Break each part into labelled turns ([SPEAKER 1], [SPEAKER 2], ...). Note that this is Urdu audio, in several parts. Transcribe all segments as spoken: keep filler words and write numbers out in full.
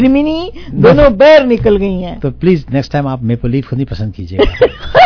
[SPEAKER 1] زمینی دونوں بیر نکل گئی ہیں.
[SPEAKER 2] تو پلیز نیکسٹ ٹائم آپ میپل لیف خود ہی پسند کیجیے گا.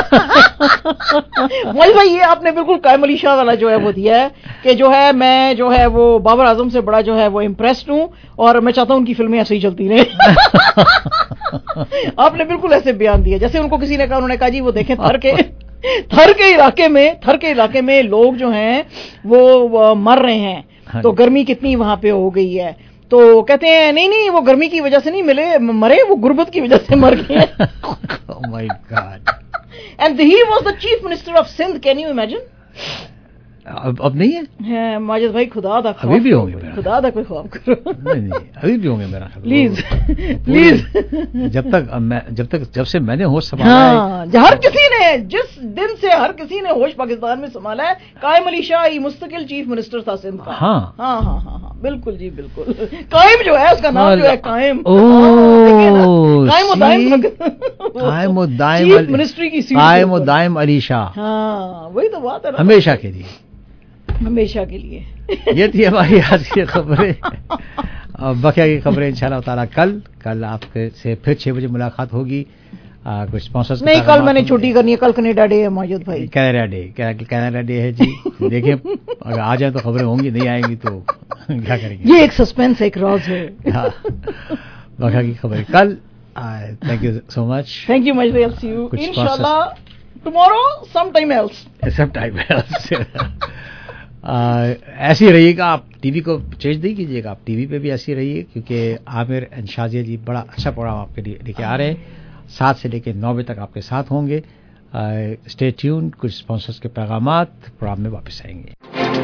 [SPEAKER 1] موج بھائی یہ آپ نے بالکل قائم علی شاہ والا جو ہے وہ دیا ہے کہ جو ہے میں جو ہے وہ بابر اعظم سے بڑا جو ہے وہ امپریسڈ ہوں اور میں چاہتا ہوں ان کی فلمیں ایسے ہی چلتی رہیں. آپ نے بالکل ایسے بیان دیا جیسے ان کو کسی نے کہا, انہوں نے کہا جی وہ دیکھیں تھر کے تھر کے علاقے میں تھر کے علاقے میں لوگ جو ہیں وہ مر رہے ہیں تو گرمی کتنی وہاں پہ ہو گئی ہے. تو کہتے ہیں نہیں نہیں وہ گرمی کی وجہ سے نہیں ملے مرے, وہ غربت کی وجہ سے مر گئے.
[SPEAKER 2] Oh my God.
[SPEAKER 1] And he was the chief minister of Sindh. Can you imagine?
[SPEAKER 2] اب اب نہیں
[SPEAKER 1] ہے ماجد بھائی, خدا دا
[SPEAKER 2] ابھی بھی ہوں گے,
[SPEAKER 1] خدا دا کوئی خواب کرو.
[SPEAKER 2] نہیں نہیں ابھی بھی ہوں گے میرا,
[SPEAKER 1] پلیز پلیز.
[SPEAKER 2] جب تک میں جب تک جب سے میں نے ہوش سنبھالا ہے,
[SPEAKER 1] ہر کسی نے جس دن سے ہر کسی نے ہوش پاکستان میں سنبھالا ہے, قائم علی شاہ ہی مستقل چیف منسٹر تھا سندھ کا.
[SPEAKER 2] ہاں
[SPEAKER 1] ہاں ہاں ہاں ہاں بالکل جی بالکل. قائم جو ہے اس کا نام جو ہے قائم, قائم و دائم
[SPEAKER 2] قائم و دائم
[SPEAKER 1] چیف منسٹری کی سیٹ,
[SPEAKER 2] قائم و دائم علی شاہ.
[SPEAKER 1] ہاں وہی تو بات ہے,
[SPEAKER 2] ہمیشہ کے لیے,
[SPEAKER 1] ہمیشہ کے لیے.
[SPEAKER 2] یہ تھی ہماری آج کی خبریں. بقیہ کی خبریں انشاءاللہ تعالیٰ کل کل آپ سے پھر چھ بجے ملاقات ہوگی. کچھ اسپانسرز
[SPEAKER 1] نہیں, کل میں نے چھٹی کرنی ہے, کل کینیڈا ڈے ہے ماجد بھائی.
[SPEAKER 2] کینیڈا ڈے کینیڈا ڈے ہے جی. دیکھیں اگر آ جائیں تو خبریں ہوں گی, نہیں آئیں گی تو کیا کریں گے.
[SPEAKER 1] یہ ایک سسپینس, ایک راز ہے.
[SPEAKER 2] بقیہ کی خبریں کل. Thank you so much.
[SPEAKER 1] Thank you much بھائی. سی یو انشاءاللہ tomorrow some time else.
[SPEAKER 2] Some time else. ایسی رہیے گا, آپ ٹی وی کو چینج نہیں کیجیے گا, آپ ٹی وی پہ بھی ایسی رہیے, کیونکہ عامر اینڈ شازیہ جی بڑا اچھا پروگرام آپ کے لیے لے کے آ رہے ہیں. سات سے لے کے نو بجے تک آپ کے ساتھ ہوں گے. Stay tune. کچھ اسپانسرز کے پیغامات پروگرام میں واپس آئیں گے.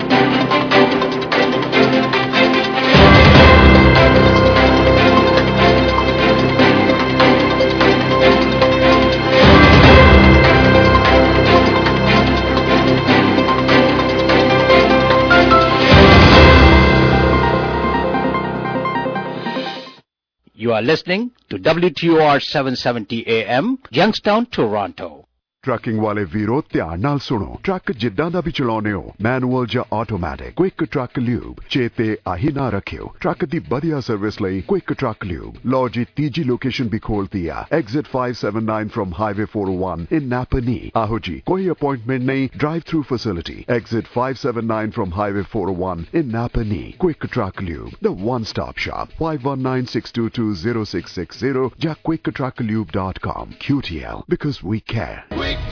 [SPEAKER 2] You are listening to W T O R seven seventy A M, Youngstown, Toronto.
[SPEAKER 3] Trucking ਵਾਲੇ ਵੀਰੋ ਧਿਆਨ ਨਾਲ ਸੁਣੋ. ਟਰੱਕ ਜਿੱਦਾਂ ਦਾ ਵੀ ਚਲਾਉਂਦੇ ਹੋ, ਮੈਨੂਅਲ ਜਾਂ ਆਟੋਮੈਟਿਕ, ਕੁਇਕ ਟਰੱਕ ਲਿਊਬ ਚੇਤੇ ਆਹੀ ਨਾ ਰੱਖਿਓ. ਟਰੱਕ ਦੀ ਵਧੀਆ ਸਰਵਿਸ ਲਈ ਕੁਇਕ ਟਰੱਕ ਲਿਊਬ. ਲਓ ਜੀ ਤੀਜੀ ਲੋਕੇਸ਼ਨ ਵੀ ਖੋਲਤੀ ਆ, exit five seventy-nine from highway four oh one in Napanee. ਆਹੋ ਜੀ, ਕੋਈ ਅਪਾਇੰਟਮੈਂਟ ਨਹੀਂ, drive through facility. Exit five seventy-nine from highway four oh one in Napanee. Quick truck lube, the one stop shop. five one nine six two two zero six six zero ਜਾਂ quick truck lube dot com. Q T L, because we care.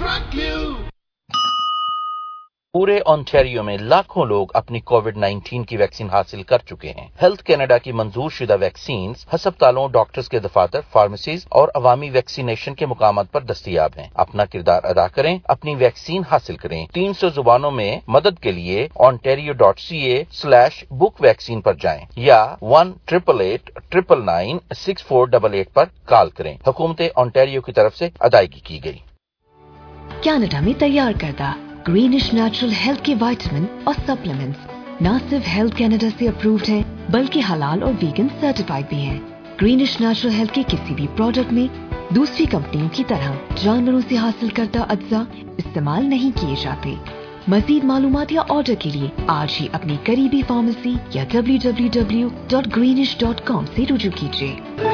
[SPEAKER 4] پورے آنٹیریو میں لاکھوں لوگ اپنی کووڈ نائنٹین کی ویکسین حاصل کر چکے ہیں. ہیلتھ کینیڈا کی منظور شدہ ویکسینز ہسپتالوں، ڈاکٹرز کے دفاتر، فارمیسیز اور عوامی ویکسینیشن کے مقامات پر دستیاب ہیں. اپنا کردار ادا کریں، اپنی ویکسین حاصل کریں. تین سو زبانوں میں مدد کے لیے ontario dot c a slash book vaccine پر جائیں یا one triple eight triple nine six four double eight پر کال کریں. حکومت آنٹیریو کی طرف سے ادائیگی کی گئی.
[SPEAKER 5] کینیڈا میں تیار کردہ گرینش نیچرل ہیلتھ کے وائٹامن اور سپلیمنٹس نہ صرف ہیلتھ کینیڈا سے اپرووڈ ہیں بلکہ حلال اور ویگن سرٹیفائڈ بھی ہیں. گرینش نیچرل ہیلتھ کے کسی بھی پروڈکٹ میں دوسری کمپنیوں کی طرح جانوروں سے حاصل کردہ اجزاء استعمال نہیں کیے جاتے. مزید معلومات یا آرڈر کے لیے آج ہی اپنی قریبی فارمیسی یا W W W dot Greenish dot com سے رجوع کیجیے.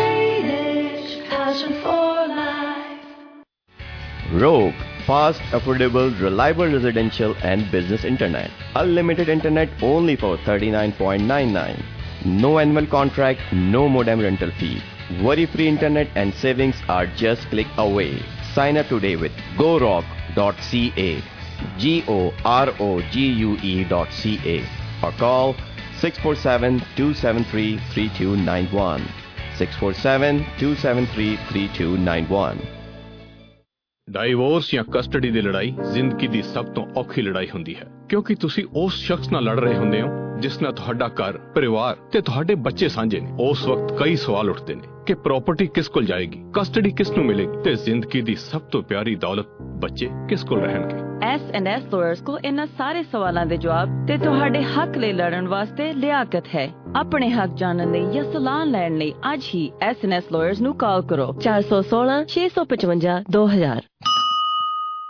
[SPEAKER 6] Rogue, fast, affordable, reliable residential and business internet. Unlimited internet only for thirty-nine ninety-nine. No annual contract, no modem rental fee. Worry-free internet and savings are just click away. Sign up today with go rock dot c a. G O R O G U E dot C A. Or call six four seven, two seven three, three two nine one. six four seven, two seven three, three two nine one.
[SPEAKER 7] Divorce ਜਾਂ ਕਸਟਡੀ ਦੀ ਲੜਾਈ ਜ਼ਿੰਦਗੀ ਦੀ ਸਭ ਤੋਂ ਔਖੀ ਲੜਾਈ ਹੁੰਦੀ ਹੈ, ਕਿਉਂਕਿ ਤੁਸੀਂ ਉਸ ਸ਼ਖਸ ਨਾਲ ਲੜ ਰਹੇ ਹੁੰਦੇ ਹੋ ਜਿਸ ਨਾਲ ਤੁਹਾਡਾ ਘਰ, ਪਰਿਵਾਰ ਤੇ ਤੁਹਾਡੇ ਬੱਚੇ ਸਾਂਝੇ ਨੇ. ਉਸ ਵਕਤ ਕਈ ਸਵਾਲ ਉੱਠਦੇ ਨੇ ਕਿ ਪ੍ਰਾਪਰਟੀ ਕਿਸ ਕੋਲ ਜਾਏਗੀ, ਕਸਟਡੀ ਕਿਸ ਨੂੰ ਮਿਲੇਗੀ ਤੇ ਜ਼ਿੰਦਗੀ ਦੀ ਸਭ ਤੋਂ ਪਿਆਰੀ ਦੌਲਤ ਬੱਚੇ ਕਿਸ ਕੋਲ ਰਹਿਣਗੇ.
[SPEAKER 8] ਐਸ ਐਂਡ ਐਸ ਲਾਇਰਸ ਕੋਲ ਇਹਨਾਂ ਸਾਰੇ ਸਵਾਲਾਂ ਦੇ ਜਵਾਬ ਤੇ ਤੁਹਾਡੇ ਹੱਕ ਲਈ ਲੜਨ ਵਾਸਤੇ ਲਿਆਕਤ ਹੈ. ਆਪਣੇ ਹੱਕ ਜਾਣਨ ਲਈ ਜਾਂ ਸਲਾਹ ਲੈਣ ਲਈ ਅੱਜ ਹੀ ਐਸ ਐਂਡ ਐਸ ਲਾਇਰਸ ਨੂੰ ਕਾਲ ਕਰੋ ਚਾਰ ਸੌ ਸੋਲਾਂ ਛੇ ਸੌ ਪਚਵੰਜਾ ਦੋ ਹਜ਼ਾਰ.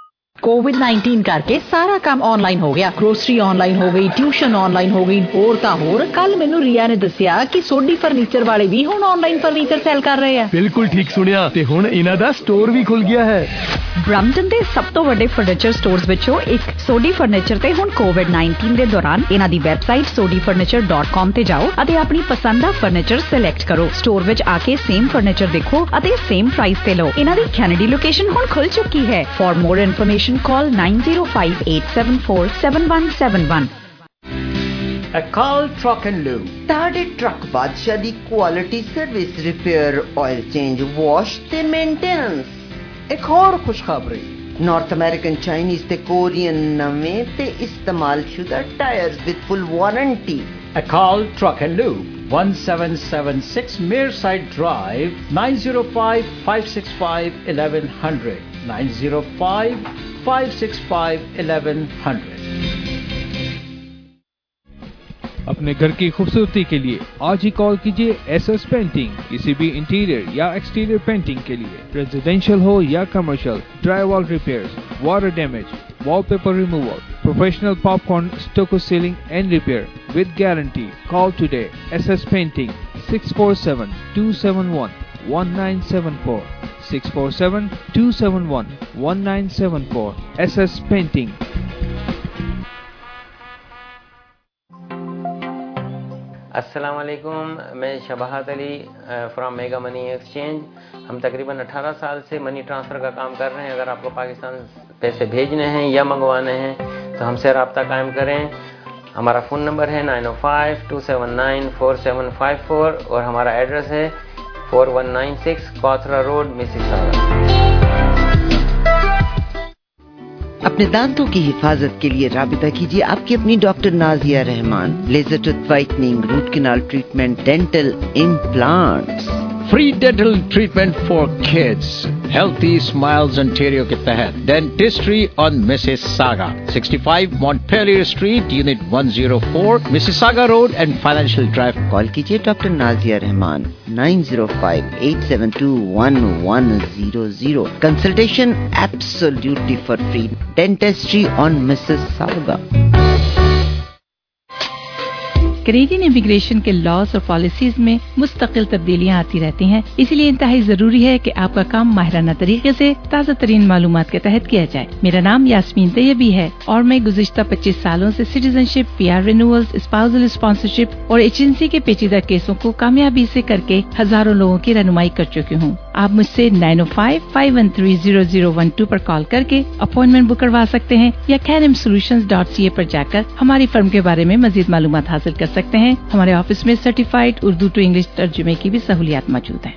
[SPEAKER 9] ਕੋਵਿਡ ਨਾਈਨਟੀਨ ਕਰਕੇ ਸਾਰਾ ਕੰਮ ਆਨਲਾਈਨ ਹੋ ਗਿਆ। ਗਰੋਸਰੀ ਆਨਲਾਈਨ ਹੋ ਗਈ, ਟਿਊਸ਼ਨ ਆਨਲਾਈਨ ਹੋ ਗਈ, ਹੋਰ ਤਾਂ ਹੋਰ। ਕੱਲ ਮੈਨੂੰ ਰੀਆ ਨੇ ਦੱਸਿਆ ਕਿ ਸੋਢੀ ਫਰਨੀਚਰ ਵਾਲੇ ਵੀ ਹੁਣ ਆਨਲਾਈਨ ਫਰਨੀਚਰ ਸੈਲ ਕਰ ਰਹੇ ਆ।
[SPEAKER 10] ਬਿਲਕੁਲ ਠੀਕ ਸੁਣਿਆ, ਤੇ ਹੁਣ ਇਹਨਾਂ ਦਾ ਸਟੋਰ ਵੀ ਖੁੱਲ ਗਿਆ ਹੈ।
[SPEAKER 9] ਬ੍ਰੈਂਪਟਨ ਦੇ ਸਭ ਤੋਂ ਵੱਡੇ ਫਰਨੀਚਰ ਸਟੋਰਸ ਵਿੱਚੋਂ ਇੱਕ ਸੋਢੀ ਫਰਨੀਚਰ ਤੇ ਹੁਣ ਕੋਵਿਡ ਨਾਈਨਟੀਨ ਦੇ ਦੌਰਾਨ ਇਹਨਾਂ ਦੀ website Sodhi furniture dot com ਤੇ ਜਾਓ ਅਤੇ ਆਪਣੀ ਪਸੰਦ ਦਾ ਫਰਨੀਚਰ ਸਿਲੈਕਟ ਕਰੋ। ਸਟੋਰ ਵਿੱਚ ਆ ਕੇ ਸੇਮ ਫਰਨੀਚਰ ਦੇਖੋ ਅਤੇ ਸੇਮ ਪ੍ਰਾਈਸ ਤੇ ਲਓ। ਇਹਨਾਂ ਦੀ ਕੈਨੇਡੀ ਲੋਕੇਸ਼ਨ ਹੁਣ ਖੁੱਲ ਚੁੱਕੀ ਹੈ। For more information call nine zero five eight seven four seven one seven one।
[SPEAKER 2] Akal Truck and Lube
[SPEAKER 11] ਤੁਹਾਡੇ ਟਰੱਕ ਬਾਦਸ਼ਾਹ ਦੀ quality service, repair, oil change, wash ਤੇ ਮੇਨਟੇਨੈਂਸ।
[SPEAKER 2] ਇੱਕ ਹੋਰ ਖੁਸ਼ਖਬਰੀ,
[SPEAKER 11] ਨਾਰਥ ਅਮਰੀਕਨ, ਚਾਈਨੀਜ਼ ਤੇ ਕੋਰੀਅਨ ਨਵੇਂ ਤੇ ਇਸਤੇਮਾਲ ਸ਼ੁਦਾ tyres with full warranty.
[SPEAKER 2] Akal Truck and Lube, one seven seven six Mearside Drive, nine zero five five six five eleven hundred, nine zero five five six five eleven hundred।
[SPEAKER 12] अपने घर की खूबसूरती के लिए आज ही कॉल कीजिए एस एस पेंटिंग। किसी भी इंटीरियर या एक्सटीरियर पेंटिंग के लिए, रेजिडेंशियल हो या commercial, dry wall repairs, water damage, wallpaper removal, professional popcorn, stucco ceiling and repair with guarantee. Call today. S S Painting, six four seven two seven one one nine seven four, six four seven two seven one one nine seven four. S S Painting.
[SPEAKER 13] السلام علیکم، میں Shabahat Ali from Mega Money Exchange. ہم تقریباً اٹھارہ سال سے منی ٹرانسفر کا کام کر رہے ہیں۔ اگر آپ کو پاکستان پیسے بھیجنے ہیں یا منگوانے ہیں تو ہم سے رابطہ قائم کریں۔ ہمارا فون نمبر ہے nine O five two seven nine four seven five four اور ہمارا ایڈریس ہے four one nine six Cawthra road, Mississauga.
[SPEAKER 11] اپنے دانتوں کی حفاظت کے لیے رابطہ کیجیے آپ کی اپنی doctor Nazia Rahman. Laser tooth whitening, root canal treatment, dental implants,
[SPEAKER 2] free dental treatment for kids, healthy smiles Ontario کے تحت dentistry on Mississauga, sixty five Montpellier street, unit one zero four, Mississauga road and financial drive.
[SPEAKER 11] Call کیجیے doctor Nazia Rahman nine zero five eight seven two one one zero zero. Consultation absolutely for free, dentistry on Mississauga.
[SPEAKER 14] Canadian immigration کے لاز اور پالیسیز میں مستقل تبدیلیاں آتی رہتی ہیں، اسی لیے انتہائی ضروری ہے کہ آپ کا کام ماہرانہ طریقے سے تازہ ترین معلومات کے تحت کیا جائے۔ میرا نام یاسمین طیبی ہے اور میں گزشتہ پچیس سالوں سے citizenship, P R renewals, spousal sponsorship اور ایجنسی کے پیچیدہ کیسوں کو کامیابی سے کر کے ہزاروں لوگوں کی رہنمائی کر چکی ہوں۔ آپ مجھ سے nine O five five one three zero zero one two پر کال کر کے اپوائنٹمنٹ بک کروا سکتے ہیں یا کینم سولوشنز ڈاٹ سی اے پر جا کر ہماری فرم کے بارے میں مزید معلومات حاصل کر سکتے ہیں۔ ہمارے آفس میں سرٹیفائڈ اردو ٹو انگلش ترجمے کی بھی سہولیات موجود ہیں۔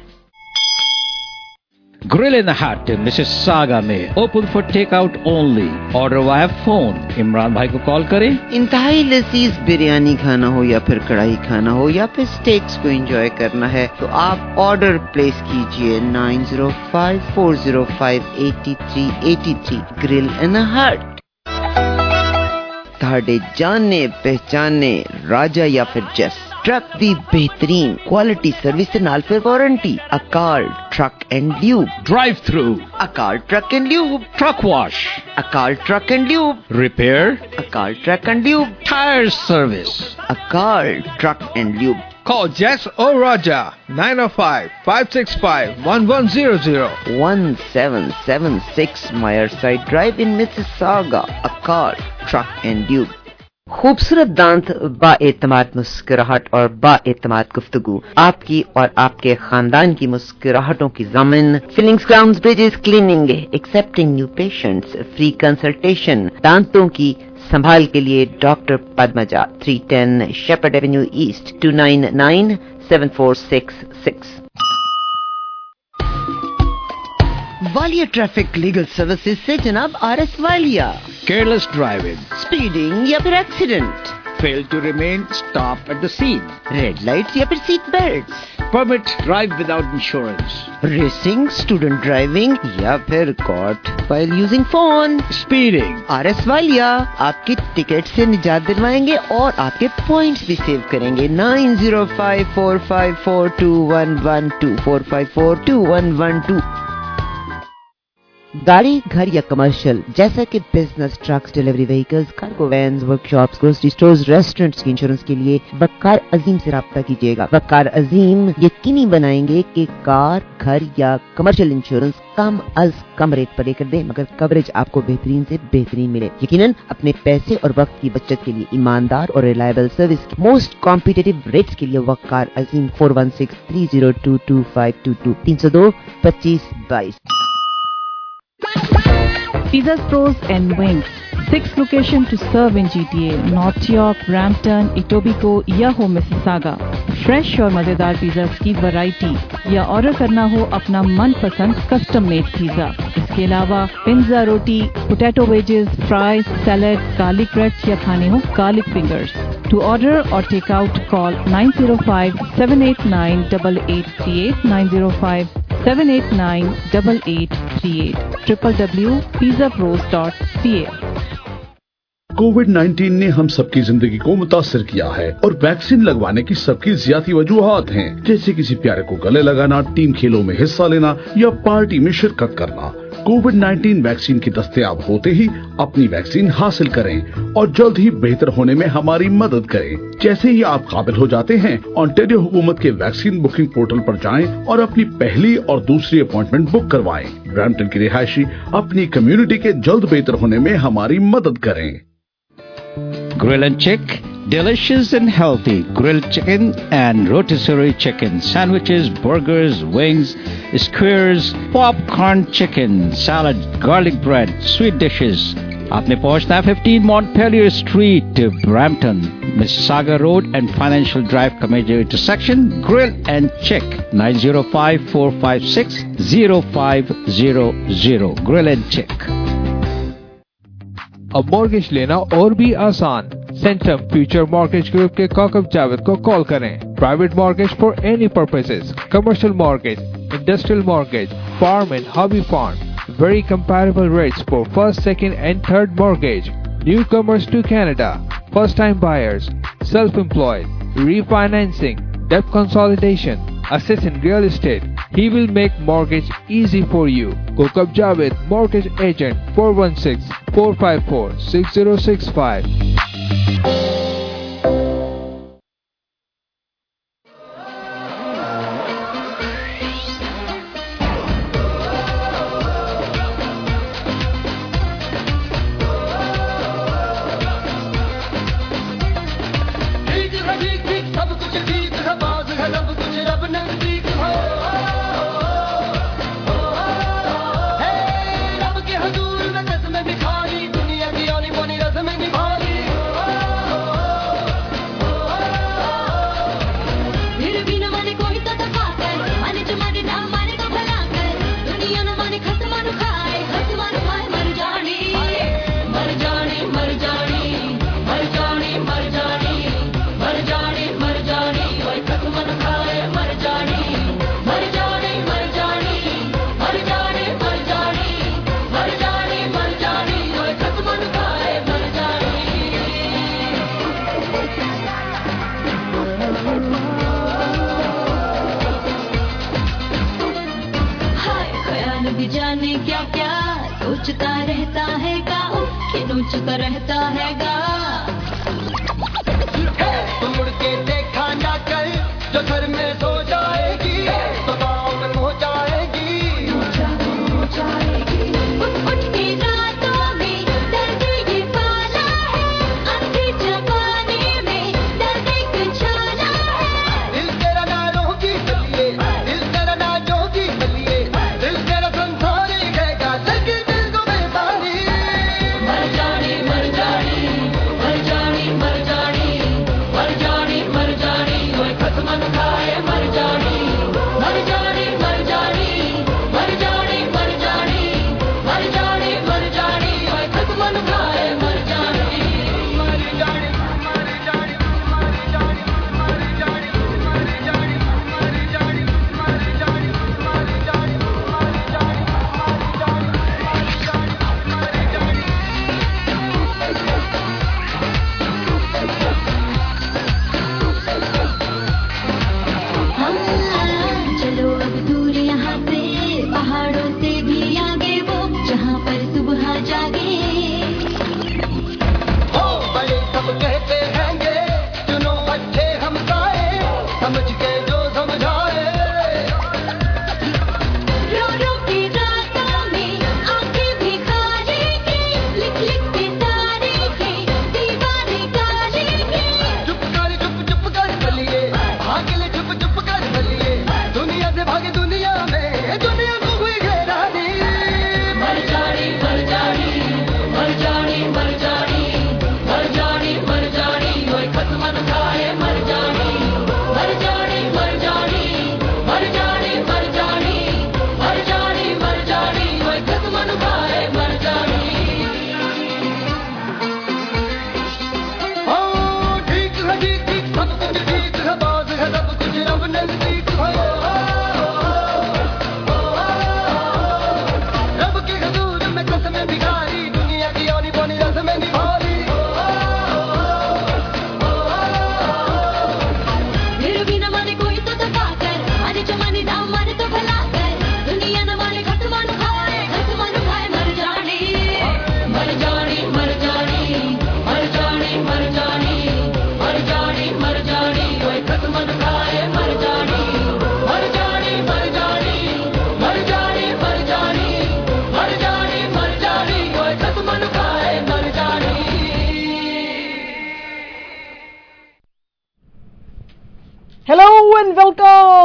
[SPEAKER 2] گرل ان ہٹ مسیساگا میں open for take out only, order via phone. Imran بھائی کو کال کریں۔
[SPEAKER 11] انتہائی لذیذ بریانی کھانا ہو یا پھر کڑھائی کھانا ہو یا پھر اسٹیکس کو انجوائے کرنا ہے تو آپ آرڈر پلیس کیجئے nine zero five four zero five eighty three eighty three. Grill In Hut, تھاڑے جانے پہچانے راجا یا پھر جس ٹرک دی بہترین کوالٹی سروس نال پھر warranty. Akal truck and lube,
[SPEAKER 2] drive through,
[SPEAKER 11] Akal truck and lube,
[SPEAKER 2] truck wash,
[SPEAKER 11] Akal truck and lube,
[SPEAKER 2] repair,
[SPEAKER 11] Akal truck and lube,
[SPEAKER 2] tyre service,
[SPEAKER 11] Akal truck and lube.
[SPEAKER 12] Call Jess or Raja nine oh five five six five one one zero zero
[SPEAKER 11] one seven seven six Mearside Drive in Mississauga. Akal Truck and Tube. خوبصورت دانت، با اعتماد مسکراہٹ اور با اعتماد گفتگو، آپ کی اور آپ کے خاندان کی مسکراہٹوں کی ضامن۔ Fillings crowns bridges cleaning, accepting new patients, free consultation, دانتوں کی سنبھال کے لیے doctor Padmaja, three ten Shepherd avenue east, two nine nine seven four six six. Walia traffic legal services سے جناب R S Walia.
[SPEAKER 2] Careless driving,
[SPEAKER 11] speeding یا پھر accident,
[SPEAKER 2] fail to remain stop at the scene,
[SPEAKER 11] red lights یا پھر seat belts,
[SPEAKER 2] permit drive without insurance,
[SPEAKER 11] racing, student driving یا پھر کاٹ while using phone,
[SPEAKER 2] speeding.
[SPEAKER 11] R S Walia آپ کی ٹکٹ سے نجات دلوائیں گے اور آپ کے پوائنٹس بھی سیو کریں گے۔ Nine zero five four five four two one one two, four five four two one one two. गाड़ी, घर या कमर्शियल जैसा कि business, trucks, delivery vehicles, cargo vans, workshops, grocery stores, restaurants की इंश्योरेंस के लिए वक्कार अजीम से राब्ता कीजिएगा। वक्कार अजीम यकीनी बनाएंगे कि कार, घर या कमर्शियल इंश्योरेंस कम अज कम रेट पर लेकर दें, मगर कवरेज आपको बेहतरीन से बेहतरीन मिले। यकीनन अपने पैसे और वक्त की बचत के लिए ईमानदार और रिलायबल सर्विस की मोस्ट कॉम्पिटिटिव रेट्स के लिए Waqar Azeem four one six three zero two two five two two तीन सौ दो पच्चीस बाईस।
[SPEAKER 14] Pizzas Pros and Wings. Six locations to serve in G T A, North York, Brampton, Etobicoke या हो Mississauga. फ्रेश और मजेदार पिज़्ज़ास की वैरायटी या ऑर्डर करना हो अपना मनपसंद कस्टम मेड पिज़्ज़ा। इसके अलावा पिज़्ज़ा, रोटी, potato wedges, fries, salad, garlic bread या खाने हो garlic fingers. To order or take out, call nine zero five, seven eight nine, eight eight three eight, nine zero five, seven eight nine, eight eight three eight, w w w dot pizza pros dot c a।
[SPEAKER 15] Covid nineteen ने हम सबकी जिंदगी को मुतासिर किया है और वैक्सीन लगवाने की सबकी ज्यादा वजूहात हैं, जैसे किसी प्यारे को गले लगाना, टीम खेलों में हिस्सा लेना या पार्टी में शिरकत करना। कोविड नाइन्टीन वैक्सीन की दस्तयाब होते ही अपनी वैक्सीन हासिल करें और जल्द ही बेहतर होने में हमारी मदद करें। जैसे ही आप काबिल हो जाते हैं, ओंटारियो हुकूमत के वैक्सीन बुकिंग पोर्टल पर जाएं और अपनी पहली और दूसरी अपॉइंटमेंट बुक करवाएं। ब्रैम्पटन की रिहायशी अपनी कम्युनिटी के जल्द बेहतर होने में हमारी मदद करें।
[SPEAKER 16] Grill and Chick, delicious and healthy grilled chicken and rotisserie chicken, sandwiches, burgers, wings, skewers, popcorn chicken, salad, garlic bread, sweet dishes. आपने पहुंचना है fifteen Montpelier Street, Brampton, Mississauga Road and Financial Drive का major intersection. Grill and Chick, nine zero five, four five six, zero five zero zero. Grill and Chick.
[SPEAKER 12] अब मॉर्गेज लेना और भी आसान। सेंट्रम फ्यूचर मॉर्गेज ग्रुप के काकब जावेद को कॉल करें। Private mortgage for any purposes, commercial mortgage, industrial mortgage, farm and hobby farm, very comparable rates for first, second and third mortgage. Newcomers to Canada, first time buyers, self-employed, refinancing, debt consolidation, assist in real estate. He will make mortgage easy for you. Kokab Javed, mortgage agent, four one six, four five four, six zero six five.
[SPEAKER 17] सोचता रहता है गा, खिलूचता रहता है गा। तो मुड़ के देखा ना कर, जो घर में सो जाएगी तो गाँव में हो जाएगी, हो जाएगी। उठ उठ के रातों में दर्द ये पाला है, अंधी जवानी में दर्द कुछ छाना है। दिल तेरा ना रोगी चलिए, दिल तेरा ना जोगी चलिए, दिल तेरा संसार ही गएगा लगे दिल को बेपानी। मर जानी मर जानी मर जानी मर जानी मर जानी मर जानी कोई खत्म न खाए मर जानी मर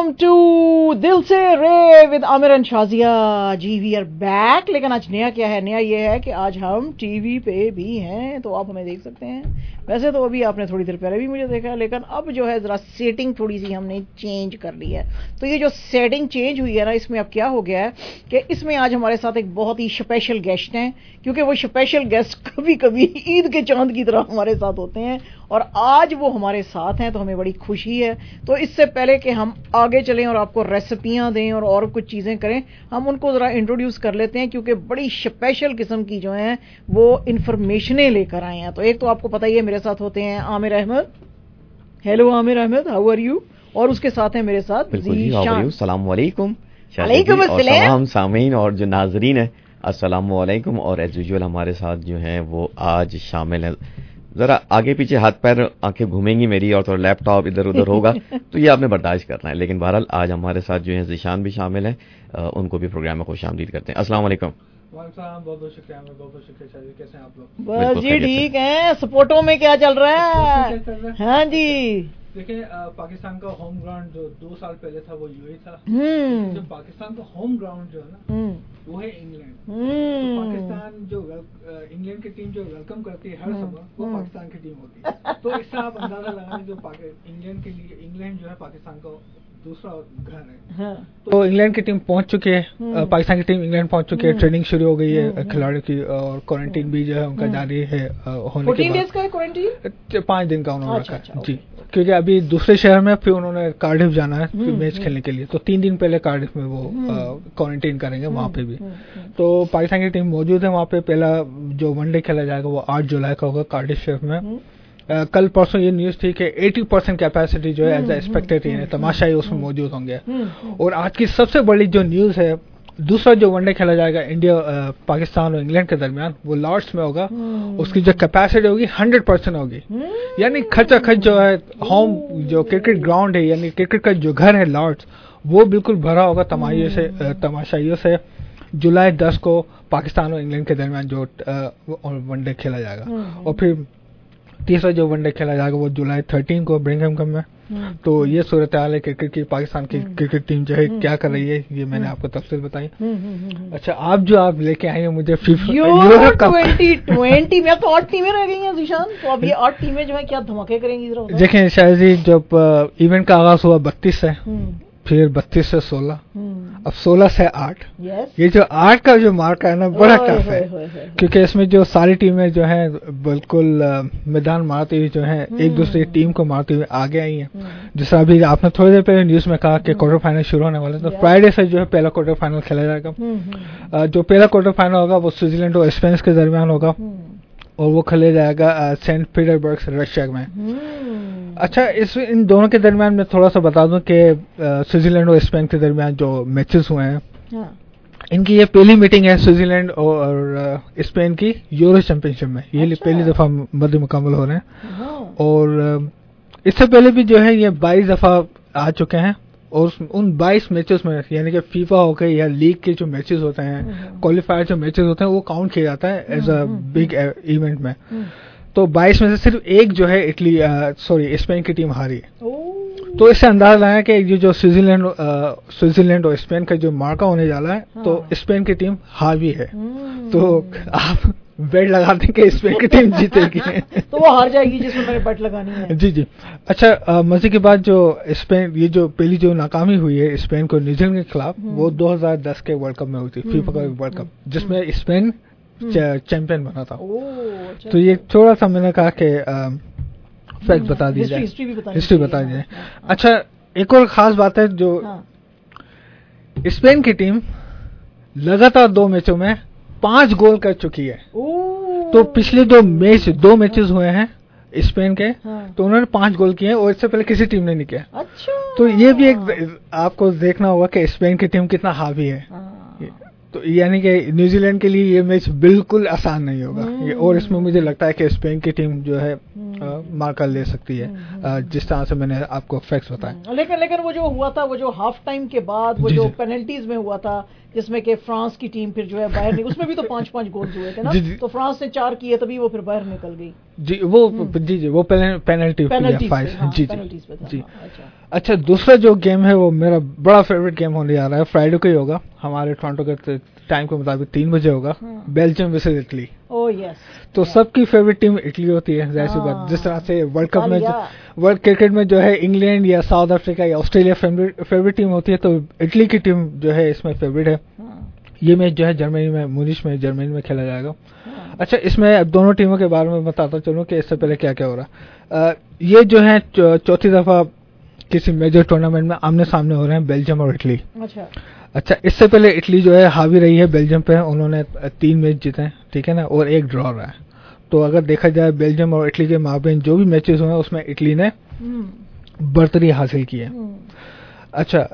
[SPEAKER 1] welcome to Dil Se Re with Aamir and Shazia. जी वी आर बैक। लेकिन आज नया क्या है? नया ये है कि आज हम टीवी पे भी हैं, तो आप हमें देख सकते हैं। वैसे तो अभी आपने थोड़ी देर पहले भी मुझे देखा, लेकिन अब जो है ज़रा सेटिंग थोड़ी सी हमने चेंज कर ली है। तो ये जो सेटिंग चेंज हुई है ना, इसमें अब क्या हो गया है कि इसमें आज हमारे साथ एक बहुत ही स्पेशल गेस्ट हैं, क्योंकि वो स्पेशल गेस्ट कभी कभी ईद के चांद की तरह हमारे साथ होते हैं, और आज वो हमारे साथ हैं, तो हमें बड़ी खुशी है। तो इससे पहले कि हम आगे चलें और आपको रेसिपियां दें और और कुछ चीज़ें करें, हम उनको ज़रा इंट्रोड्यूस कर लेते हैं, क्योंकि बड़ी स्पेशल किस्म की जो हैं वो इन्फॉर्मेशनें लेकर आए हैं। तो एक तो आपको पता ही है, मेरे साथ होते हैं Aamir Ahmed. Hello Aamir Ahmed, how are you? और उसके साथ है मेरे साथ ज़ीशान।
[SPEAKER 6] अस्सलाम वालेकुम।
[SPEAKER 1] वालेकुम अस्सलाम।
[SPEAKER 6] तमाम सामीन और जो नाजरीन है, अस्सलाम वालेकुम। और एज यूजुअल हमारे साथ जो हैं वो आज शामिल हैं। जरा आगे पीछे हाथ पैर आंखें घूमेंगी मेरी, और थोड़ा लैपटॉप इधर उधर होगा तो ये आपने बर्दाश्त करना है। लेकिन बहरहाल आज हमारे साथ जो है ज़ीशान भी शामिल है, उनको भी प्रोग्राम में खुशामदीद करते हैं। अस्सलाम वालेकुम।
[SPEAKER 12] बहुत बहुत शुक्रिया, बहुत बहुत शुक्रिया। शादी कैसे हैं आप लोग?
[SPEAKER 1] बस जी ठीक हैं। सपोर्टो में क्या चल रहा है? हाँ जी,
[SPEAKER 12] देखिए पाकिस्तान का होम ग्राउंड जो दो साल पहले था वो यूएई था। जो पाकिस्तान का होम ग्राउंड जो है ना वो है इंग्लैंड। तो पाकिस्तान जो इंग्लैंड की टीम जो वेलकम करती है हर समय, वो पाकिस्तान की टीम होती है। तो इससे आप अंदाजा लगाएं जो इंग्लैंड के लिए इंग्लैंड जो है पाकिस्तान का दूसरा घर है। हाँ। तो इंग्लैंड की टीम पहुंच चुकी है, पाकिस्तान की टीम इंग्लैंड पहुंच चुकी है, ट्रेनिंग शुरू हो गई है खिलाड़ियों की, और क्वारंटीन भी जो है उनका जारी है होने के बाद। पाँच दिन का उन्होंने रखा जी, क्योंकि अभी दूसरे शहर में फिर उन्होंने कार्डिफ जाना है मैच खेलने के लिए, तो तीन दिन पहले कार्डिफ में वो क्वारंटीन करेंगे वहाँ पे भी। तो पाकिस्तान की टीम मौजूद है वहाँ पे। पहला जो वनडे खेला जाएगा वो आठ जुलाई का होगा कार्डिफ शहर में। Uh, कल परसों ये न्यूज थी कि अस्सी परसेंट कैपेसिटी जो है एज ए एक्सपेक्टेड है, तमाशाई उसमें मौजूद होंगे। और आज की सबसे बड़ी जो न्यूज है, दूसरा जो वनडे खेला जाएगा इंडिया uh, पाकिस्तान और इंग्लैंड के दरमियान, वो लॉर्ड्स में होगा। उसकी जो कैपेसिटी होगी हंड्रेड परसेंट होगी, यानी खचा खच जो है होम जो क्रिकेट ग्राउंड है, यानी क्रिकेट का जो घर है लॉर्ड्स, वो बिल्कुल भरा होगा तमाशाइयों से uh, तमाशाइयों से। जुलाई दस को पाकिस्तान और इंग्लैंड के दरमियान जो वनडे खेला जाएगा, और फिर तीसरा जो वनडे खेला जाएगा वो जुलाई थर्टीन को ब्रिंघम में। तो ये सूरत हाल है क्रिकेट की, पाकिस्तान की क्रिकेट टीम जो है क्या कर रही है, ये मैंने आपको तफसील बताई। अच्छा, आप जो आप लेके आए हैं मुझे
[SPEAKER 1] यूरो ट्वेंटी ट्वेंटी में, तो आठ टीमें रह गई हैं ज़ीशान, तो अब ये आठ टीमें जो है क्या धमाके करेंगी?
[SPEAKER 12] देखें शायद जी, जब इवेंट का आगाज हुआ बत्तीस से, फिर बत्तीस से सोलह, अब सोलह से आठ, ये जो आठ का जो मार्क है ना बड़ा टफ है, क्योंकि इसमें जो सारी टीमें जो हैं बिल्कुल मैदान मारते हुए जो हैं एक दूसरे टीम को मारते हुए आगे आई हैं। जिस अभी आपने थोड़ी देर पहले न्यूज में कहा कि क्वार्टर फाइनल शुरू होने वाले, तो फ्राइडे से जो है पहला क्वार्टर फाइनल खेला जाएगा। जो पहला क्वार्टर फाइनल होगा वो स्विट्जरलैंड और स्पेन के दरमियान होगा, और वो खेले जाएगा सेंट पीटर्सबर्ग रशिया में। अच्छा, इस इन दोनों के दरमियान मैं थोड़ा सा बता दूं कि स्विट्जरलैंड और स्पेन के दरमियान जो मैचेस हुए हैं, हाँ। इनकी ये पहली मीटिंग है स्विट्जरलैंड और स्पेन की यूरो चैंपियनशिप में। ये अच्छा। पहली दफा मध्य मुकाबला हो रहे हैं, हाँ। और इससे पहले भी जो है ये बाईस दफा आ चुके हैं, और उन बाईस मैचेस में यानी कि फीफा हो गए या लीग के जो मैचेस होते हैं, क्वालिफायर जो मैचेस होते हैं, वो काउंट किया जाता है एज अ बिग इवेंट में। तो बाईस में से सिर्फ एक जो है इटली सॉरी स्पेन की टीम हारी है। तो इससे अंदाजा लगाया कि ये जो स्विट्जरलैंड स्विट्जरलैंड और स्पेन का जो मार्का होने जा रहा है, हाँ। तो स्पेन की टीम हावी है, तो आप बेट लगाते हैं कि स्पेन की टीम जीतेगी
[SPEAKER 1] तो वो हार जाएगी जिसमें मैंने बेट लगानी है।
[SPEAKER 12] जी जी। अच्छा, मजे की बात, जो स्पेन ये जो पहली जो नाकामी हुई है स्पेन को न्यूजीलैंड के खिलाफ, वो दो हज़ार दस के वर्ल्ड कप में हुई थी, फीफा का वर्ल्ड कप, जिसमें स्पेन चैंपियन बना था। तो ये थोड़ा सा मैंने कहा कि फैक्ट बता दिया जाए, हिस्ट्री बता दी जाए। अच्छा, एक और खास बात है, जो स्पेन की टीम लगातार दो मैचों में पांच गोल कर चुकी है। तो पिछले दो मैच दो मैचेस हुए हैं स्पेन के, हाँ। तो उन्होंने पांच गोल किए, और इससे पहले किसी टीम ने नहीं किया।
[SPEAKER 1] अच्छा।
[SPEAKER 12] तो ये भी एक आपको देखना होगा कि स्पेन की टीम कितना हावी है, हाँ। तो यानी कि न्यूजीलैंड के लिए ये मैच बिल्कुल आसान नहीं होगा, और इसमें मुझे लगता है कि स्पेन की टीम जो है
[SPEAKER 18] مارکا لے سکتی ہے، جس طرح سے میں نے آپ کو فیکٹس بتائے.
[SPEAKER 1] لیکن لیکن وہ جو ہوا تھا وہ جو ہاف ٹائم کے بعد وہ جو پینلٹیز میں ہوا تھا جس میں کہ فرانس کی ٹیم پھر جو ہے باہر نکل، اس میں بھی تو پانچ پانچ گولز ہوئے تھے نا، تو فرانس نے چار کیے تبھی وہ پھر باہر نکل گئی.
[SPEAKER 18] جی وہ جی جی وہ پینلٹی جی جی. اچھا دوسرا جو گیم ہے وہ میرا بڑا فیوریٹ گیم ہونے جا رہا ہے، فرائیڈے کو ہی ہوگا ہمارے ٹورانٹو کے ٹائم کے مطابق تین بجے ہوگا، بیلجیم ورسز اٹلی. تو سب کی فیوریٹ ٹیم اٹلی ہوتی ہے ظاہر سی بات، جس طرح سے ورلڈ کپ میں ورلڈ کرکٹ میں جو ہے انگلینڈ یا ساؤتھ افریقہ یا آسٹریلیا فیوریٹ ٹیم ہوتی ہے، تو اٹلی کی ٹیم جو ہے اس میں فیوریٹ ہے. یہ میچ جو ہے جرمنی میں مونیش میں جرمنی میں کھیلا جائے گا. اچھا اس میں اب دونوں ٹیموں کے بارے میں بتاتا چلوں کہ اس سے پہلے کیا کیا ہو رہا ہے. یہ جو ہے چوتھی دفعہ کسی میجر ٹورنامنٹ میں آمنے سامنے ہو رہے ہیں بیلجیم اور اٹلی. اچھا اس سے پہلے اٹلی جو ہے حاوی رہی ہے بیلجیم پہ، انہوں نے تین میچ جیتے ہیں ٹھیک ہے نا، اور ایک ڈرا رہا ہے. تو اگر دیکھا جائے بیلجیم اور اٹلی کے مابین جو بھی میچز ہوئے ہیں اس میں اٹلی نے برتری حاصل کی ہے. اچھا